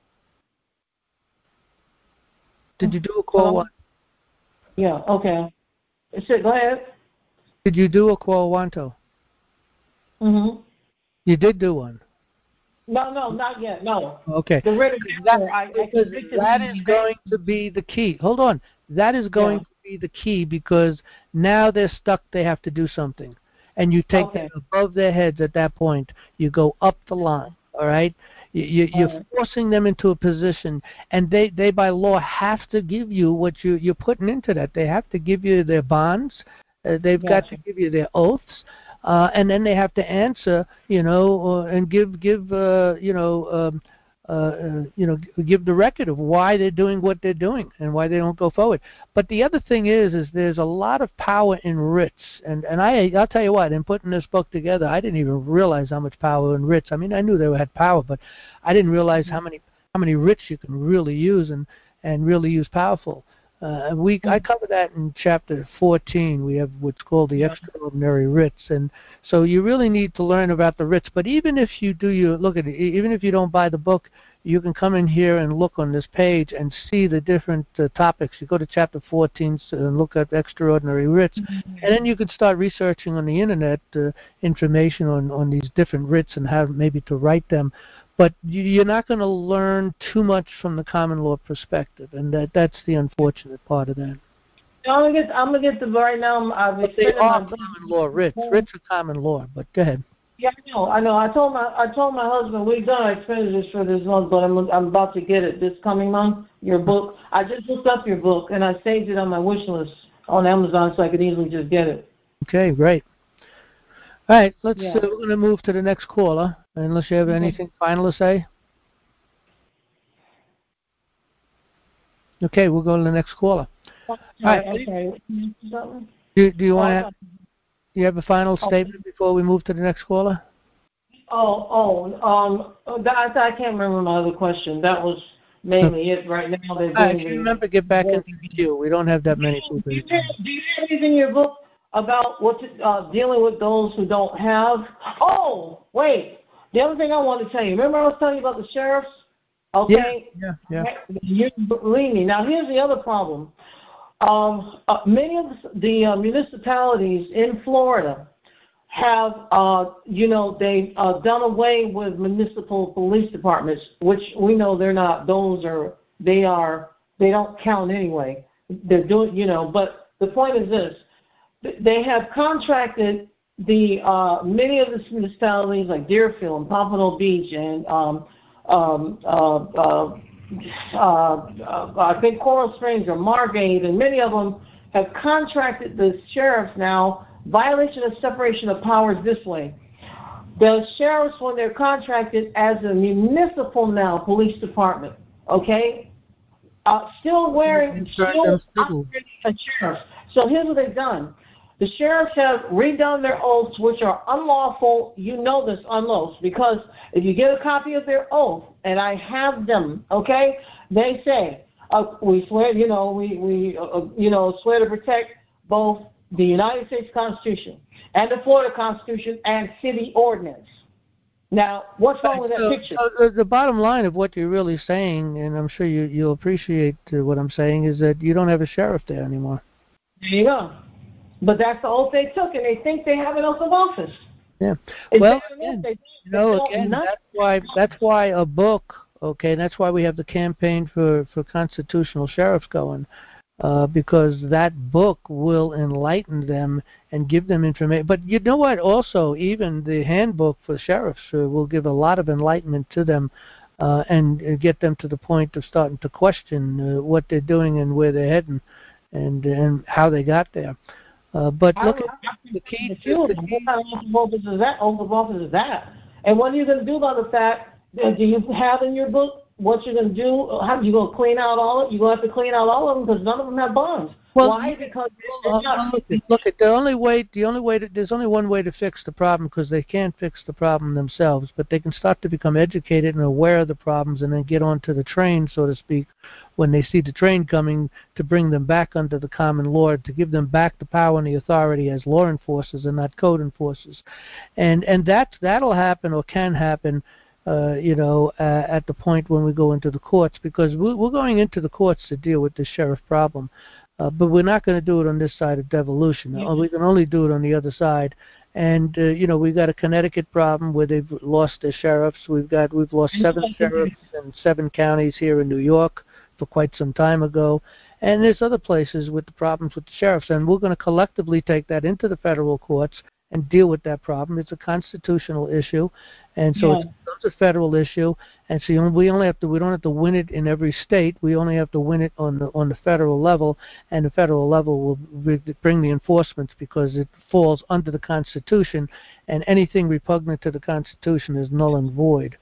Did you do a quo one? Yeah. Okay. So go ahead. Did you do a quo wanto? Mhm. You did do one. No, no, not yet. No. Okay. The writ of That, error, I, I because convicted that him. is going to be the key. Hold on. That is going Yeah. to be the key, because now they're stuck. They have to do something. And you take Okay. them above their heads at that point. You go up the line, all right? You, you, you're Alright. forcing them into a position, and they, they by law have to give you what you, you're putting into that. They have to give you their bonds. Uh, they've got Gotcha. to give you their oaths. Uh, and then they have to answer, you know, uh, and give, give uh, you know, um, uh, you know, give the record of why they're doing what they're doing and why they don't go forward. But the other thing is, is there's a lot of power in writs, and and I, I'll tell you what, in putting this book together, I didn't even realize how much power in writs. I mean, I knew they had power, but I didn't realize how many how many writs you can really use and and really use powerful. Uh, we I cover that in chapter fourteen. We have what's called the extraordinary writs, and so you really need to learn about the writs. But even if you do, you look at it. Even if you don't buy the book, you can come in here and look on this page and see the different uh, topics. You go to chapter fourteen and look at extraordinary writs, mm-hmm. and then you can start researching on the internet uh, information on on these different writs and how maybe to write them. But you're not going to learn too much from the common law perspective, and that that's the unfortunate part of that. I'm gonna get. I'm gonna get the right now. I was they are common law writs. Writs are common law, but go ahead. Yeah, I know. I know. I told my I told my husband we've done our expenditures for this month, but I'm I'm about to get it this coming month. Your book. I just looked up your book and I saved it on my wish list on Amazon so I could easily just get it. Okay, great. All right, let's. Yeah. Uh, we're going to move to the next caller. Unless you have anything final to say. Okay, we'll go to the next caller. All right. Okay. Do, do you want to have, do you have a final statement before we move to the next caller? Oh, oh, um, that, I can't remember my other question. That was mainly it right now. They're All right, if you remember, get back into the queue. We don't have that many people. Do you have, do you have anything in your book about what to, uh, dealing with those who don't have? Oh, wait. The other thing I want to tell you, remember I was telling you about the sheriffs? Okay? Yeah, yeah, yeah. You believe me. Now, here's the other problem. Um, uh, many of the, the uh, municipalities in Florida have, uh, you know, they've uh, done away with municipal police departments, which we know they're not, those are, they are, they don't count anyway. They're doing, you know, but the point is this. They have contracted the uh, many of the municipalities like Deerfield and Pompano Beach and um, um, uh, uh, uh, uh, I think Coral Springs or Margate, and many of them have contracted the sheriffs now, violation of separation of powers this way. The sheriffs, when they're contracted as a municipal now police department, okay, uh, still wearing, still operating a sheriff. So here's what they've done. The sheriffs have redone their oaths, which are unlawful. You know this, unlawful, because if you get a copy of their oath, and I have them, okay, they say, uh, we swear, you know, we, we uh, you know, swear to protect both the United States Constitution and the Florida Constitution and city ordinance. Now, what's wrong with that so, picture? So the, the bottom line of what you're really saying, and I'm sure you, you'll appreciate uh, what I'm saying, is that you don't have a sheriff there anymore. There you go. But that's the oath they took, and they think they have an oath of office. Yeah. It's well, again, again, you know, again, that's why that's why a book. Okay, that's why we have the campaign for, for constitutional sheriffs going, uh, because that book will enlighten them and give them information. But you know what? Also, even the handbook for sheriffs uh, will give a lot of enlightenment to them, uh, and, and get them to the point of starting to question uh, what they're doing and where they're heading, and and how they got there. Uh, but look at the key. The key what kind of oath of office is that? Oath of office is that? And what are you going to do about the fact that do you have in your book what you're going to do? How you going to clean out all of it? You're going to have to clean out all of them because none of them have bonds. Well, why? Because well, not, look, at, look at the only way. The only way to, there's only one way to fix the problem, because they can't fix the problem themselves. But they can start to become educated and aware of the problems, and then get onto the train, so to speak, when they see the train coming, to bring them back under the common law, to give them back the power and the authority as law enforcers and not code enforcers, and and that that'll happen or can happen. Uh, you know, uh, at the point when we go into the courts, because we, we're going into the courts to deal with the sheriff problem. Uh, but we're not going to do it on this side of devolution. Yeah. We can only do it on the other side. And uh, you know, we've got a Connecticut problem where they've lost their sheriffs. We've got we've lost seven sheriffs in seven counties here in New York for quite some time ago. And there's other places with the problems with the sheriffs. And we're going to collectively take that into the federal courts and deal with that problem. It's a constitutional issue, and so yeah. it's a federal issue. And so we only have to we don't have to win it in every state. We only have to win it on the on the federal level, and the federal level will bring the enforcements because it falls under the Constitution, and anything repugnant to the Constitution is null and void.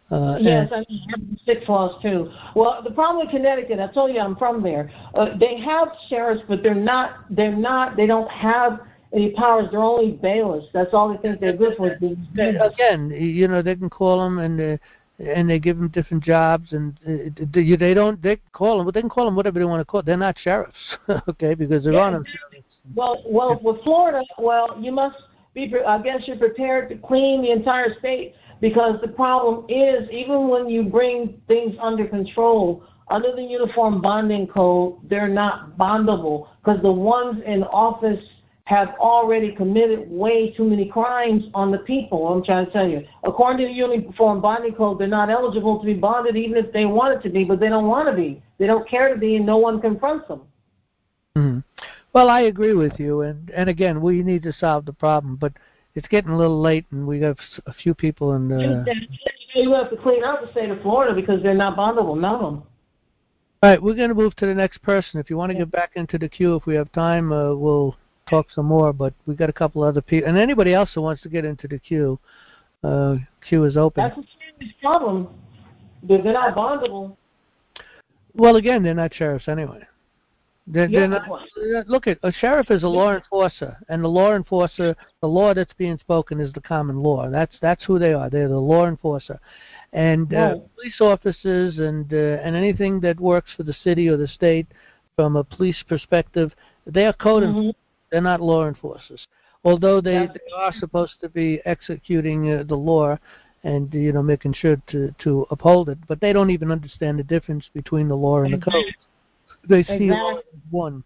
Uh, yes, and, I mean, six laws too. Well, the problem with Connecticut, I told you I'm from there. Uh, they have sheriffs, but they're not. They're not. They don't have any powers. They're only bailiffs. That's all they think they're good for. Again, you know, they can call them and uh, and they give them different jobs, and uh, they they don't. They call them, but they can call them whatever they want to call. They're not sheriffs, okay? Because there yeah, are no exactly. Well, well, with Florida, well, you must be. I guess you're prepared to clean the entire state. Because the problem is, even when you bring things under control, under the Uniform Bonding Code, they're not bondable because the ones in office have already committed way too many crimes on the people. I'm trying to tell you. According to the Uniform Bonding Code, they're not eligible to be bonded even if they wanted to be, but they don't want to be. They don't care to be, and no one confronts them. Mm-hmm. Well, I agree with you, and, and again, we need to solve the problem, but it's getting a little late, and we have a few people in the... You have to clean out the state of Florida because they're not bondable, none of them. All right, we're going to move to the next person. If you want to get back into the queue, if we have time, uh, we'll talk some more, but we got a couple other people. And anybody else who wants to get into the queue, uh, queue is open. That's a serious problem. They're not bondable. Well, again, they're not sheriffs anyway. They're, yeah, they're not, look, at a sheriff is a law enforcer, and the law enforcer, the law that's being spoken is the common law. That's that's who they are. They're the law enforcer, and uh, right. police officers and uh, and anything that works for the city or the state from a police perspective, they are code mm-hmm. enforcers. They're not law enforcers. Although they, they are supposed to be executing uh, the law and you know making sure to to uphold it, but they don't even understand the difference between the law and the code. They see exactly. all as one.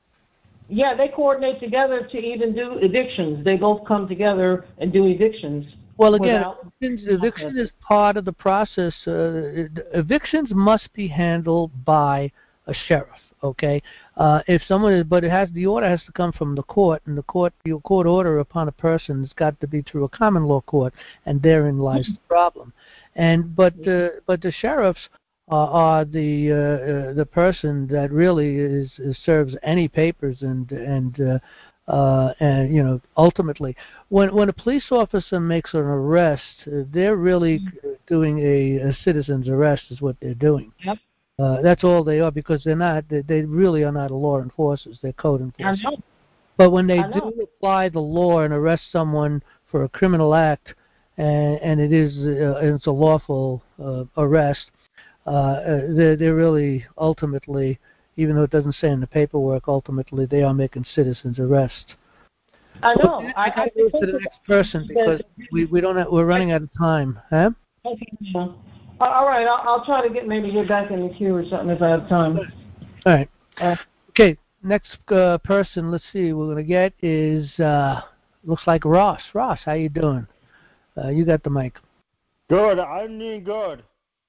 Yeah, they coordinate together to even do evictions. They both come together and do evictions. Well, again, evictions, eviction is part of the process. Uh, evictions must be handled by a sheriff. Okay, uh, if someone is, but it has the order has to come from the court, and the court, your court order upon a person has got to be through a common law court, and therein lies the problem. And but uh, but the sheriffs. Uh, are the uh, uh, the person that really is, is serves any papers and and uh, uh, and you know ultimately when when a police officer makes an arrest, uh, they're really mm-hmm. doing a, a citizen's arrest is what they're doing. Yep. Uh, that's all they are because they're not they, they really are not law enforcers. They're code enforcers. I know. But when they I know. do apply the law and arrest someone for a criminal act, and and it is uh, it's a lawful uh, arrest. Uh, they're, they're really ultimately, even though it doesn't say in the paperwork, ultimately they are making citizens arrest. I know. So, I, I, I move to the next person because we, we don't have, we're running out of time. Huh? Okay. Yeah. All right. I'll, I'll try to get maybe get back in the queue or something if I have time. All right. Uh, okay. Next uh, person, let's see, we're going to get is uh, looks like Ross. Ross, how you doing? Uh, you got the mic. Good. I'm doing good.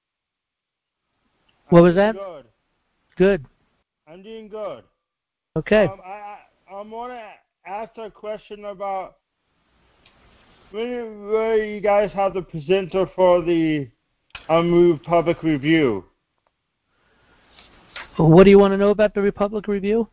What I'm was that? Good. Good. I'm doing good. Okay. Um, I I, I want to ask a question about when where you guys have the presenter for the unmoved public review. What do you want to know about the Republic Review?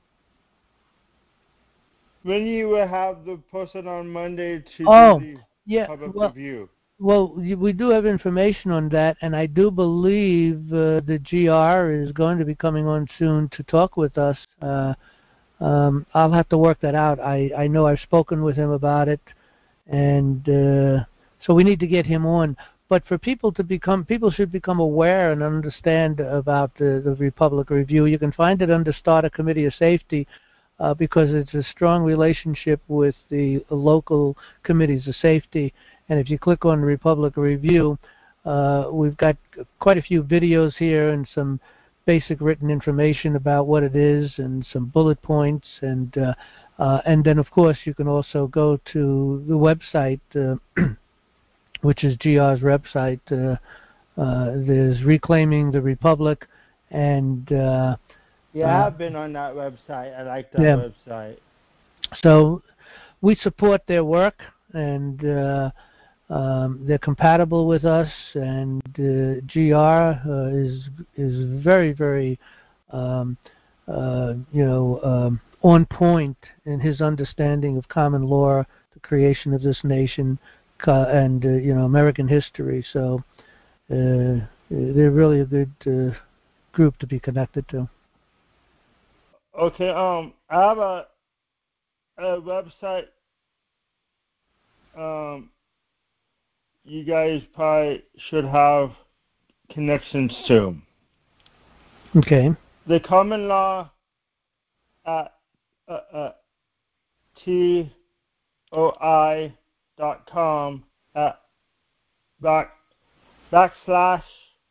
When you will have the person on Monday to oh, do the yeah, public well, review. Well, we do have information on that, and I do believe uh, the G R is going to be coming on soon to talk with us. Uh, um, I'll have to work that out. I, I know I've spoken with him about it, and uh, so we need to get him on. But for people to become, people should become aware and understand about the, the Republic Review. You can find it under Starter Committee of Safety uh, because it's a strong relationship with the local committees of safety. And if you click on Republic Review, uh, we've got quite a few videos here and some basic written information about what it is and some bullet points. And uh, uh, and then, of course, you can also go to the website, uh, which is G R's website. Uh, uh, there's Reclaiming the Republic. And uh, yeah, uh, I've been on that website. I like that yeah. website. So we support their work, and uh, Um, they're compatible with us, and uh, G R uh, is is very, very, um, uh, you know, um, on point in his understanding of common law, the creation of this nation, uh, and uh, you know, American history. So, uh, they're really a good uh, group to be connected to. Okay, um, I have a, a website. Um, you guys probably should have connections to. Okay. The common law at uh, uh, T O I dot com at back backslash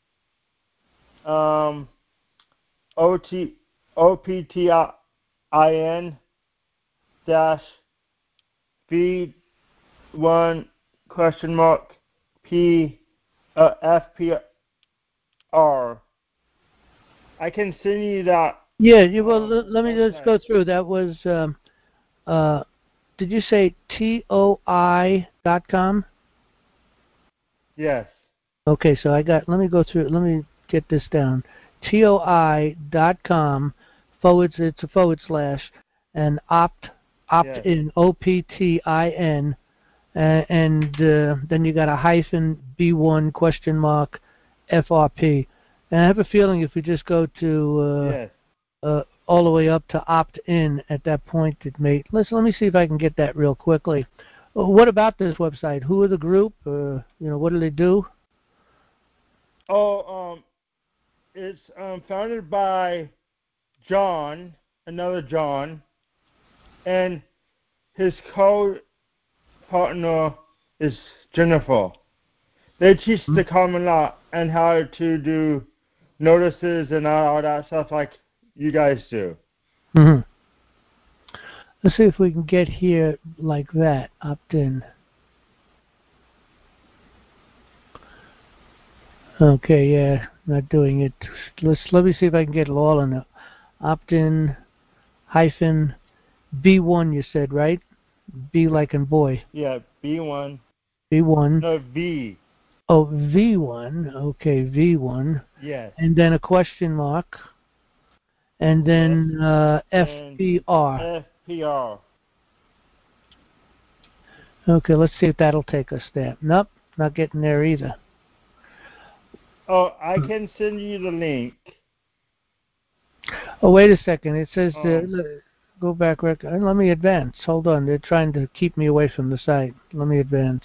um O T O P T I N dash V one question mark P uh, F P R. I can send you that. Yeah, you well. um, L- let me just website. go through. That was. Um, uh, did you say T O I dot com? Yes. Okay, so I got. Let me go through. Let me get this down. T O I dot com forward. It's a forward slash and opt opt Yes. in O P T I N uh, and uh, then you got a hyphen B one question mark F R P. And I have a feeling if we just go to uh, Yes. uh, all the way up to opt in at that point, it may. Let's let me see if I can get that real quickly. Uh, What about this website? Who are the group? Uh, you know, what do they do? Oh, um, it's um founded by John, another John, and his co-partner is Jennifer. They teach the common law and how to do notices and all that stuff like you guys do. Mm-hmm. Let's see if we can get here like that. Opt in. Okay, yeah, not doing it. Let's let me see if I can get it all in. Opt in hyphen B one. You said right? B like in boy. Yeah, B one. B one. No, V. Oh, V one. Okay, V one. Yes. And then a question mark. And then Yes. uh, And F P R. F P R. Okay, let's see if that'll take us there. Nope, not getting there either. Oh, I can send you the link. Oh, wait a second. It says uh, Um, le- go back. Rec- uh, let me advance. Hold on. They're trying to keep me away from the site. Let me advance.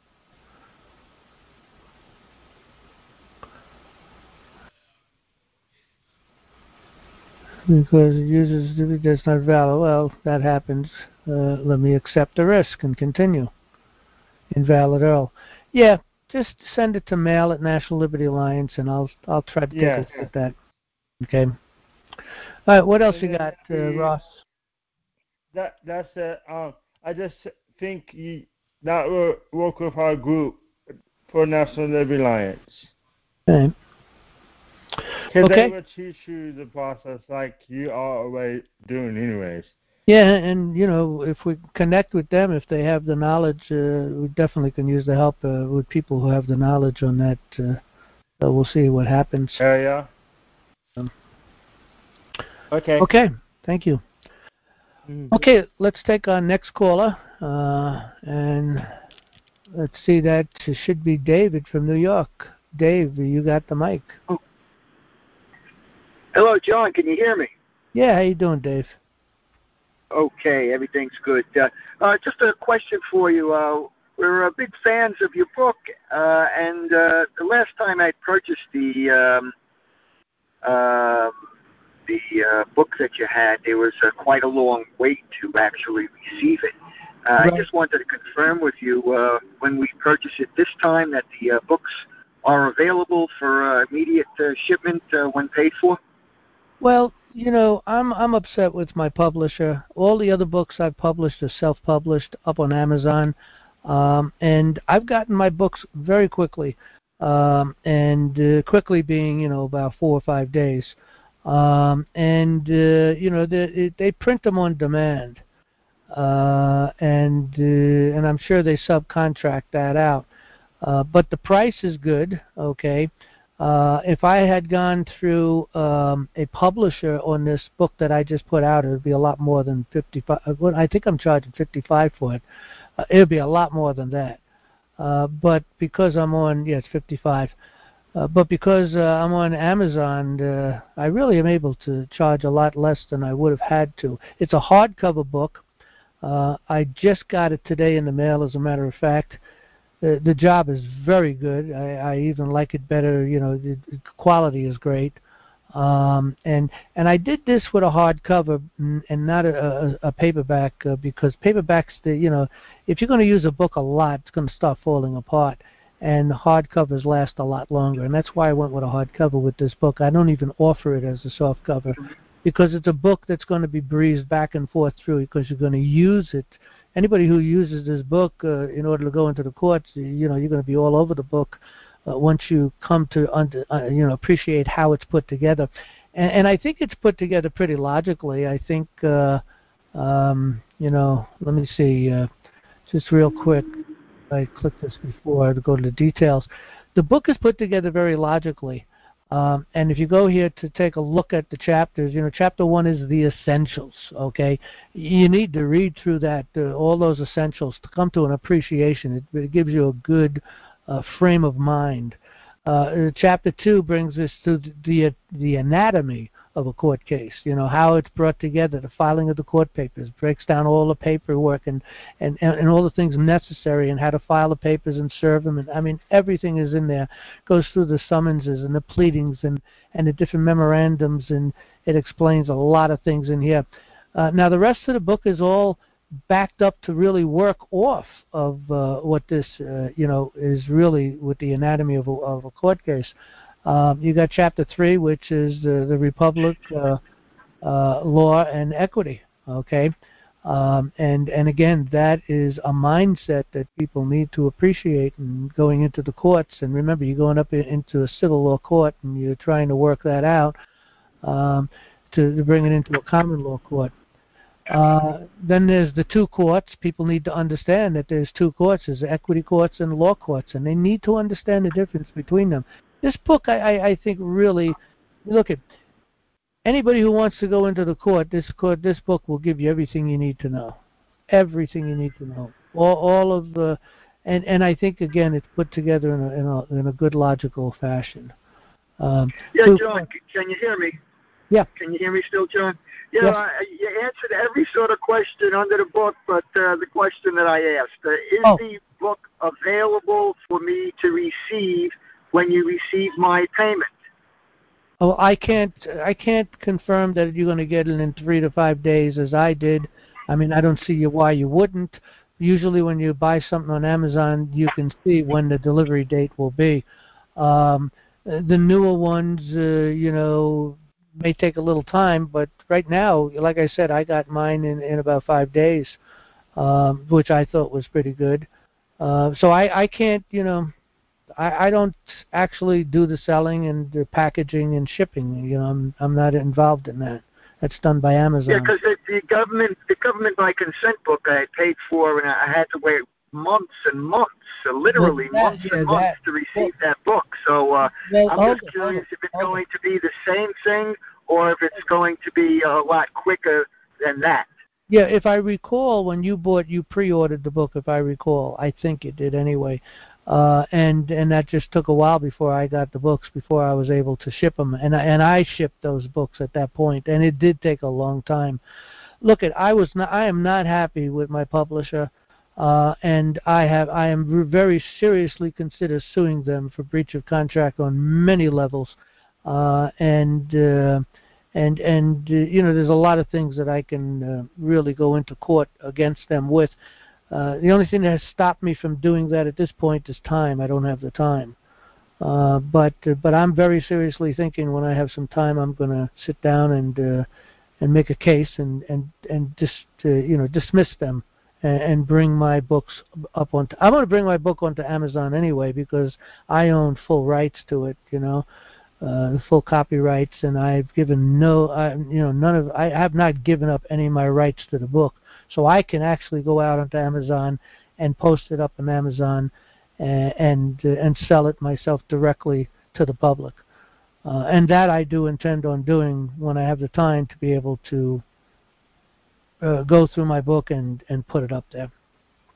Because it uses it does not valid. Well, that happens. Uh, let me accept the risk and continue. Invalid all. Yeah, just send it to mail at National Liberty Alliance, and I'll I'll try to yes. take a look at that. Okay. All right. What else And you then got, uh, the- Ross? That that's it. Um, I just think you, that will work with our group for National Liberty Alliance. Okay. Because Okay. they will teach you the process like you are already doing anyways. Yeah, and you know, if we connect with them, if they have the knowledge, uh, we definitely can use the help uh, with people who have the knowledge on that. Uh, so we'll see what happens. Area. Um, Okay. okay, thank you. Mhm. Okay, let's take our next caller, uh, and let's see. That should be David from New York. Dave, you got the mic. Hello, John. Can you hear me? Yeah, how you doing, Dave? Okay, everything's good. Uh, uh, just a question for you. Uh, we're uh, big fans of your book, uh, and uh, the last time I purchased the um, uh, the uh, book that you had, there was uh, quite a long wait to actually receive it. Uh, Right. I just wanted to confirm with you uh, when we purchase it this time that the uh, books are available for uh, immediate uh, shipment uh, when paid for. Well, you know, I'm I'm upset with my publisher. All the other books I've published are self-published up on Amazon, um, and I've gotten my books very quickly, um, and uh, quickly being you know about four or five days, um, and uh, you know they they print them on demand, uh, and uh, and I'm sure they subcontract that out, uh, but the price is good, okay. Uh, if I had gone through um, a publisher on this book that I just put out, it would be a lot more than fifty-five. Well, I think I'm charging fifty-five for it. Uh, it would be a lot more than that. Uh, but because I'm on, yes, fifty-five. Uh, but because uh, I'm on Amazon, uh, I really am able to charge a lot less than I would have had to. It's a hardcover book. Uh, I just got it today in the mail, as a matter of fact. The, the job is very good. I, I even like it better. You know, the, the quality is great. Um, and and I did this with a hardcover and not a, a, a paperback uh, because paperbacks, the, you know, if you're going to use a book a lot, it's going to start falling apart. And the hardcovers last a lot longer, and that's why I went with a hardcover with this book. I don't even offer it as a soft cover because it's a book that's going to be breezed back and forth through because you're going to use it. Anybody who uses this book uh, in order to go into the courts, you know, you're going to be all over the book uh, once you come to under, uh, you know, appreciate how it's put together. And, and I think it's put together pretty logically. I think, uh, um, you know, let me see, uh, just real quick. I clicked this before to go to the details. The book is put together very logically. Um, and if you go here to take a look at the chapters, you know, chapter one is the essentials, okay? You need to read through that, uh, all those essentials to come to an appreciation. It, it gives you a good uh, frame of mind. Uh, chapter two brings us to the, the, the anatomy of a court case, you know, how it's brought together, the filing of the court papers, breaks down all the paperwork and, and, and, and all the things necessary and how to file the papers and serve them. And I mean, everything is in there. Goes through the summonses and the pleadings and, and the different memorandums, and it explains a lot of things in here. Uh, now, the rest of the book is all backed up to really work off of uh, what this, uh, you know, is really with the anatomy of a, of a court case. Um, you got chapter three, which is uh, the Republic, uh, uh, law, and equity. Okay, um, and and again, that is a mindset that people need to appreciate in going into the courts. And remember, you're going up in, into a civil law court, and you're trying to work that out um, to, to bring it into a common law court. Uh, then there's the two courts. People need to understand that there's two courts. There's equity courts and law courts, and they need to understand the difference between them. This book, I, I, I think, really, look at anybody who wants to go into the court. This court, this book will give you everything you need to know, everything you need to know, all, all of the, and, and I think again, it's put together in a in a, in a good logical fashion. Um, yeah, so, John, can you hear me? Yeah. Can you hear me still, John? You yeah. know, I, you answered every sort of question under the book, but uh, the question that I asked, uh, is oh. the book available for me to receive when you receive my payment? Oh, I can't. I can't confirm that you're going to get it in three to five days, as I did. I mean, I don't see why you wouldn't. Usually, when you buy something on Amazon, you can see when the delivery date will be. Um, the newer ones, uh, you know, may take a little time, but right now, like I said, I got mine in, in about five days, um, which I thought was pretty good. Uh, so I, I can't, you know. I, I don't actually do the selling and the packaging and shipping. You know, I'm I'm not involved in that. That's done by Amazon. Yeah, because the, the government, the government by consent book I had paid for, and I had to wait months and months, so literally well, that, months yeah, and months that, to receive well, that book. So uh, well, I'm just it, curious it, if it's it. going to be the same thing or if it's going to be a lot quicker than that. Yeah, if I recall, when you bought, you pre-ordered the book. If I recall, I think you did anyway. Uh, and and that just took a while before I got the books, before I was able to ship them, and I, and I shipped those books at that point, and it did take a long time. Look, at I was not, I am not happy with my publisher, uh, and I have I am very seriously consider suing them for breach of contract on many levels, uh, and uh, and and uh, you know, there's a lot of things that I can uh, really go into court against them with. Uh, the only thing that has stopped me from doing that at this point is time. I don't have the time. Uh, but uh, but I'm very seriously thinking when I have some time, I'm going to sit down and uh, and make a case and and and just uh, you know dismiss them and, and bring my books up onto. I'm going to bring my book onto Amazon anyway because I own full rights to it. You know, uh, full copyrights, and I've given no. I, you know, none of. I have not given up any of my rights to the book. So I can actually go out onto Amazon and post it up on Amazon and and, uh, and sell it myself directly to the public. Uh, and that I do intend on doing when I have the time to be able to uh, go through my book and, and put it up there.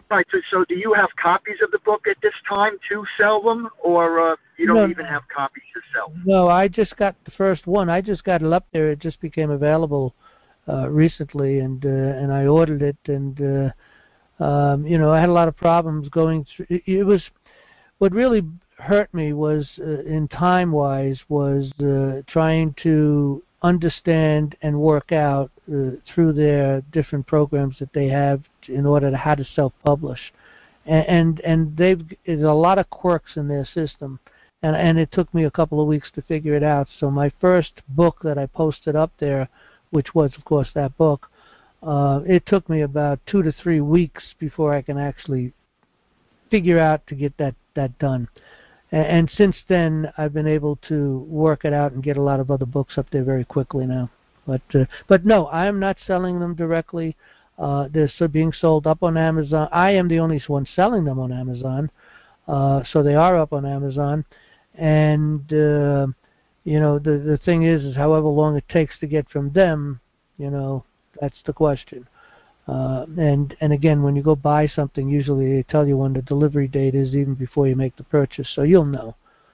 Right. So, so do you have copies of the book at this time to sell them, or uh, you don't No, even have copies to sell? No, I just got the first one. I just got it up there. It just became available uh, recently, and uh, and I ordered it, and uh, um, you know, I had a lot of problems going through. It, it was what really hurt me was uh, in time wise was uh, trying to understand and work out uh, through their different programs that they have in order to how to self-publish, and and, and they've there's a lot of quirks in their system, and and it took me a couple of weeks to figure it out. So my first book that I posted up there, which was of course that book, uh, it took me about two to three weeks before I can actually figure out to get that that done. And since then, I've been able to work it out and get a lot of other books up there very quickly now. But uh, but no, I am not selling them directly. Uh, they're so being sold up on Amazon. I am the only one selling them on Amazon, uh, so they are up on Amazon. And uh, you know, the the thing is, is however long it takes to get from them, you know, that's the question. Uh, and and again, when you go buy something, usually they tell you when the delivery date is even before you make the purchase, so you'll know.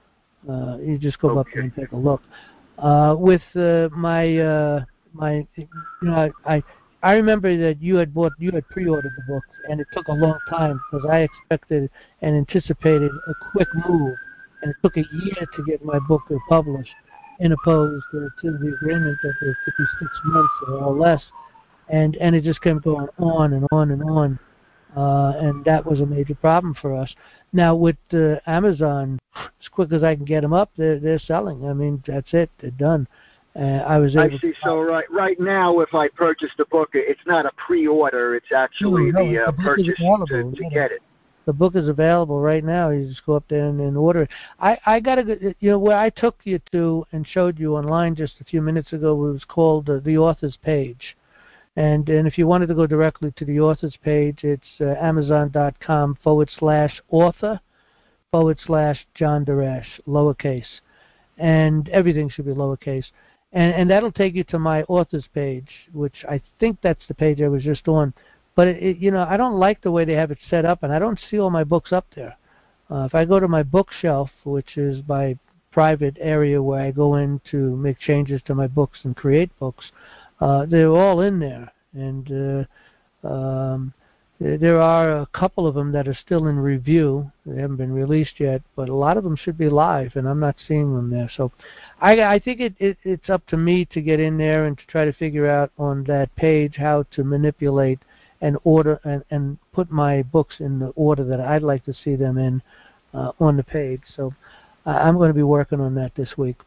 Uh, you just go Okay. up there and take a look. Uh, with uh, my uh, my, you know, I I remember that you had bought you had pre-ordered the books, and it took a long time because I expected and anticipated a quick move, and it took a year to get my book published, in opposed to, to the agreement that it took you six months or less. And and it just kept going on and on and on, uh, and that was a major problem for us. Now with uh, Amazon, as quick as I can get them up, they're they're selling. I mean, that's it, they're done. Uh, I was able. I see. To, so right right now, if I purchase the book, it's not a pre-order; it's actually no, no, the, uh, the purchase to, to yeah, get it. The book is available right now. You just go up there and, and order it. I I got to you know where I took you to and showed you online just a few minutes ago. It was called uh, the author's page. And and if you wanted to go directly to the author's page, it's uh, amazon.com forward slash author forward slash John Darash, lowercase. And everything should be lowercase. And and that'll take you to my author's page, which I think that's the page I was just on. But, it, it, you know, I don't like the way they have it set up, and I don't see all my books up there. Uh, if I go to my bookshelf, which is my private area where I go in to make changes to my books and create books, Uh, they're all in there, and uh, um, there are a couple of them that are still in review. They haven't been released yet, but a lot of them should be live, and I'm not seeing them there. So I, I think it, it, it's up to me to get in there and to try to figure out on that page how to manipulate and order and, and put my books in the order that I'd like to see them in uh, on the page. So uh, I'm going to be working on that this week.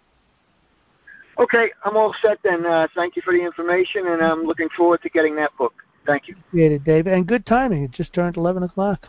Okay, I'm all set then. Uh, thank you for the information, and I'm looking forward to getting that book. Thank you. Appreciate it, Dave. And good timing. It just turned eleven o'clock.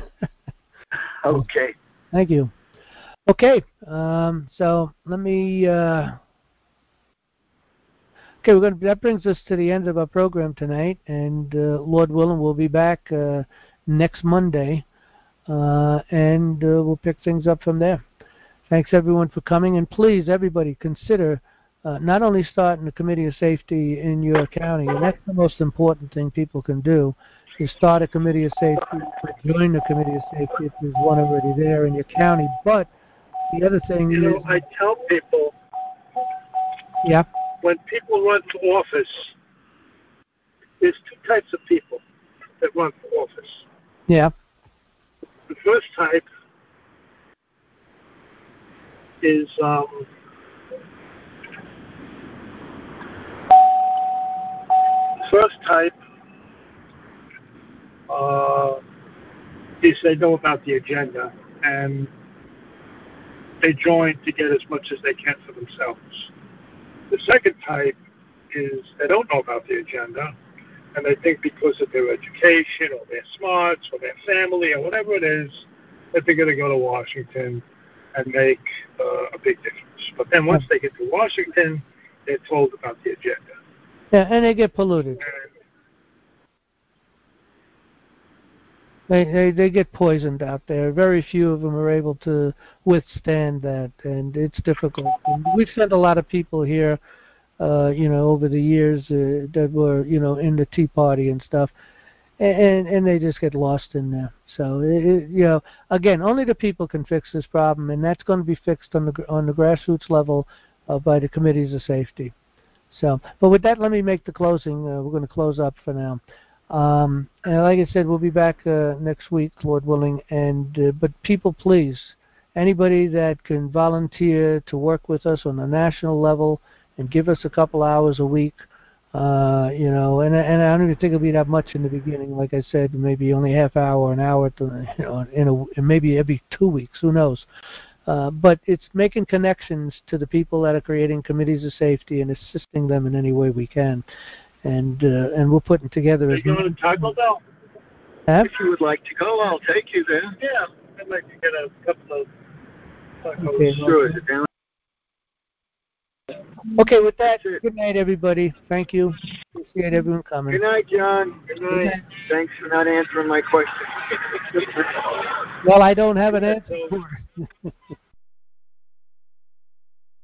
Okay. Thank you. Okay, um, so let me... Uh, okay, we're going to, that brings us to the end of our program tonight, and uh, Lord willing, we'll be back uh, next Monday, uh, and uh, we'll pick things up from there. Thanks, everyone, for coming, and please, everybody, consider Uh, not only starting a committee of safety in your county, and that's the most important thing people can do, is start a committee of safety, join the committee of safety if there's one already there in your county. But the other thing you is... You know, I tell people, yeah. when people run for office, there's two types of people that run for office. Yeah. The first type is... Um, First type uh, is they know about the agenda and they join to get as much as they can for themselves. The second type is they don't know about the agenda and they think because of their education or their smarts or their family or whatever it is that they're going to go to Washington and make uh, a big difference. But then once they get to Washington, they're told about the agenda. Yeah, and they get polluted. They, they they get poisoned out there. Very few of them are able to withstand that, and it's difficult. And we've sent a lot of people here, uh, you know, over the years uh, that were, you know, in the Tea Party and stuff. and and they just get lost in there. So it, it, you know, again, only the people can fix this problem, and that's going to be fixed on the on the grassroots level uh, by the committees of safety. So, but with that, let me make the closing. Uh, we're going to close up for now. Um, and like I said, we'll be back uh, next week, Lord willing. And uh, but people, please, anybody that can volunteer to work with us on a national level and give us a couple hours a week, uh, you know, and and I don't even think it'll be that much in the beginning. Like I said, maybe only half hour, an hour, to, you know, in a and maybe every two weeks. Who knows? Uh, but it's making connections to the people that are creating committees of safety and assisting them in any way we can. And uh, and we're putting together. Are you going to Taco Bell? Huh? If you would like to go, I'll take you there. Yeah, I'd like to get a couple of tacos. Okay, Sure. Okay, with that, good night, everybody. Thank you. Appreciate everyone coming. Good night, John. Good Good night. night. Thanks for not answering my question. Well, I don't have an answer for it.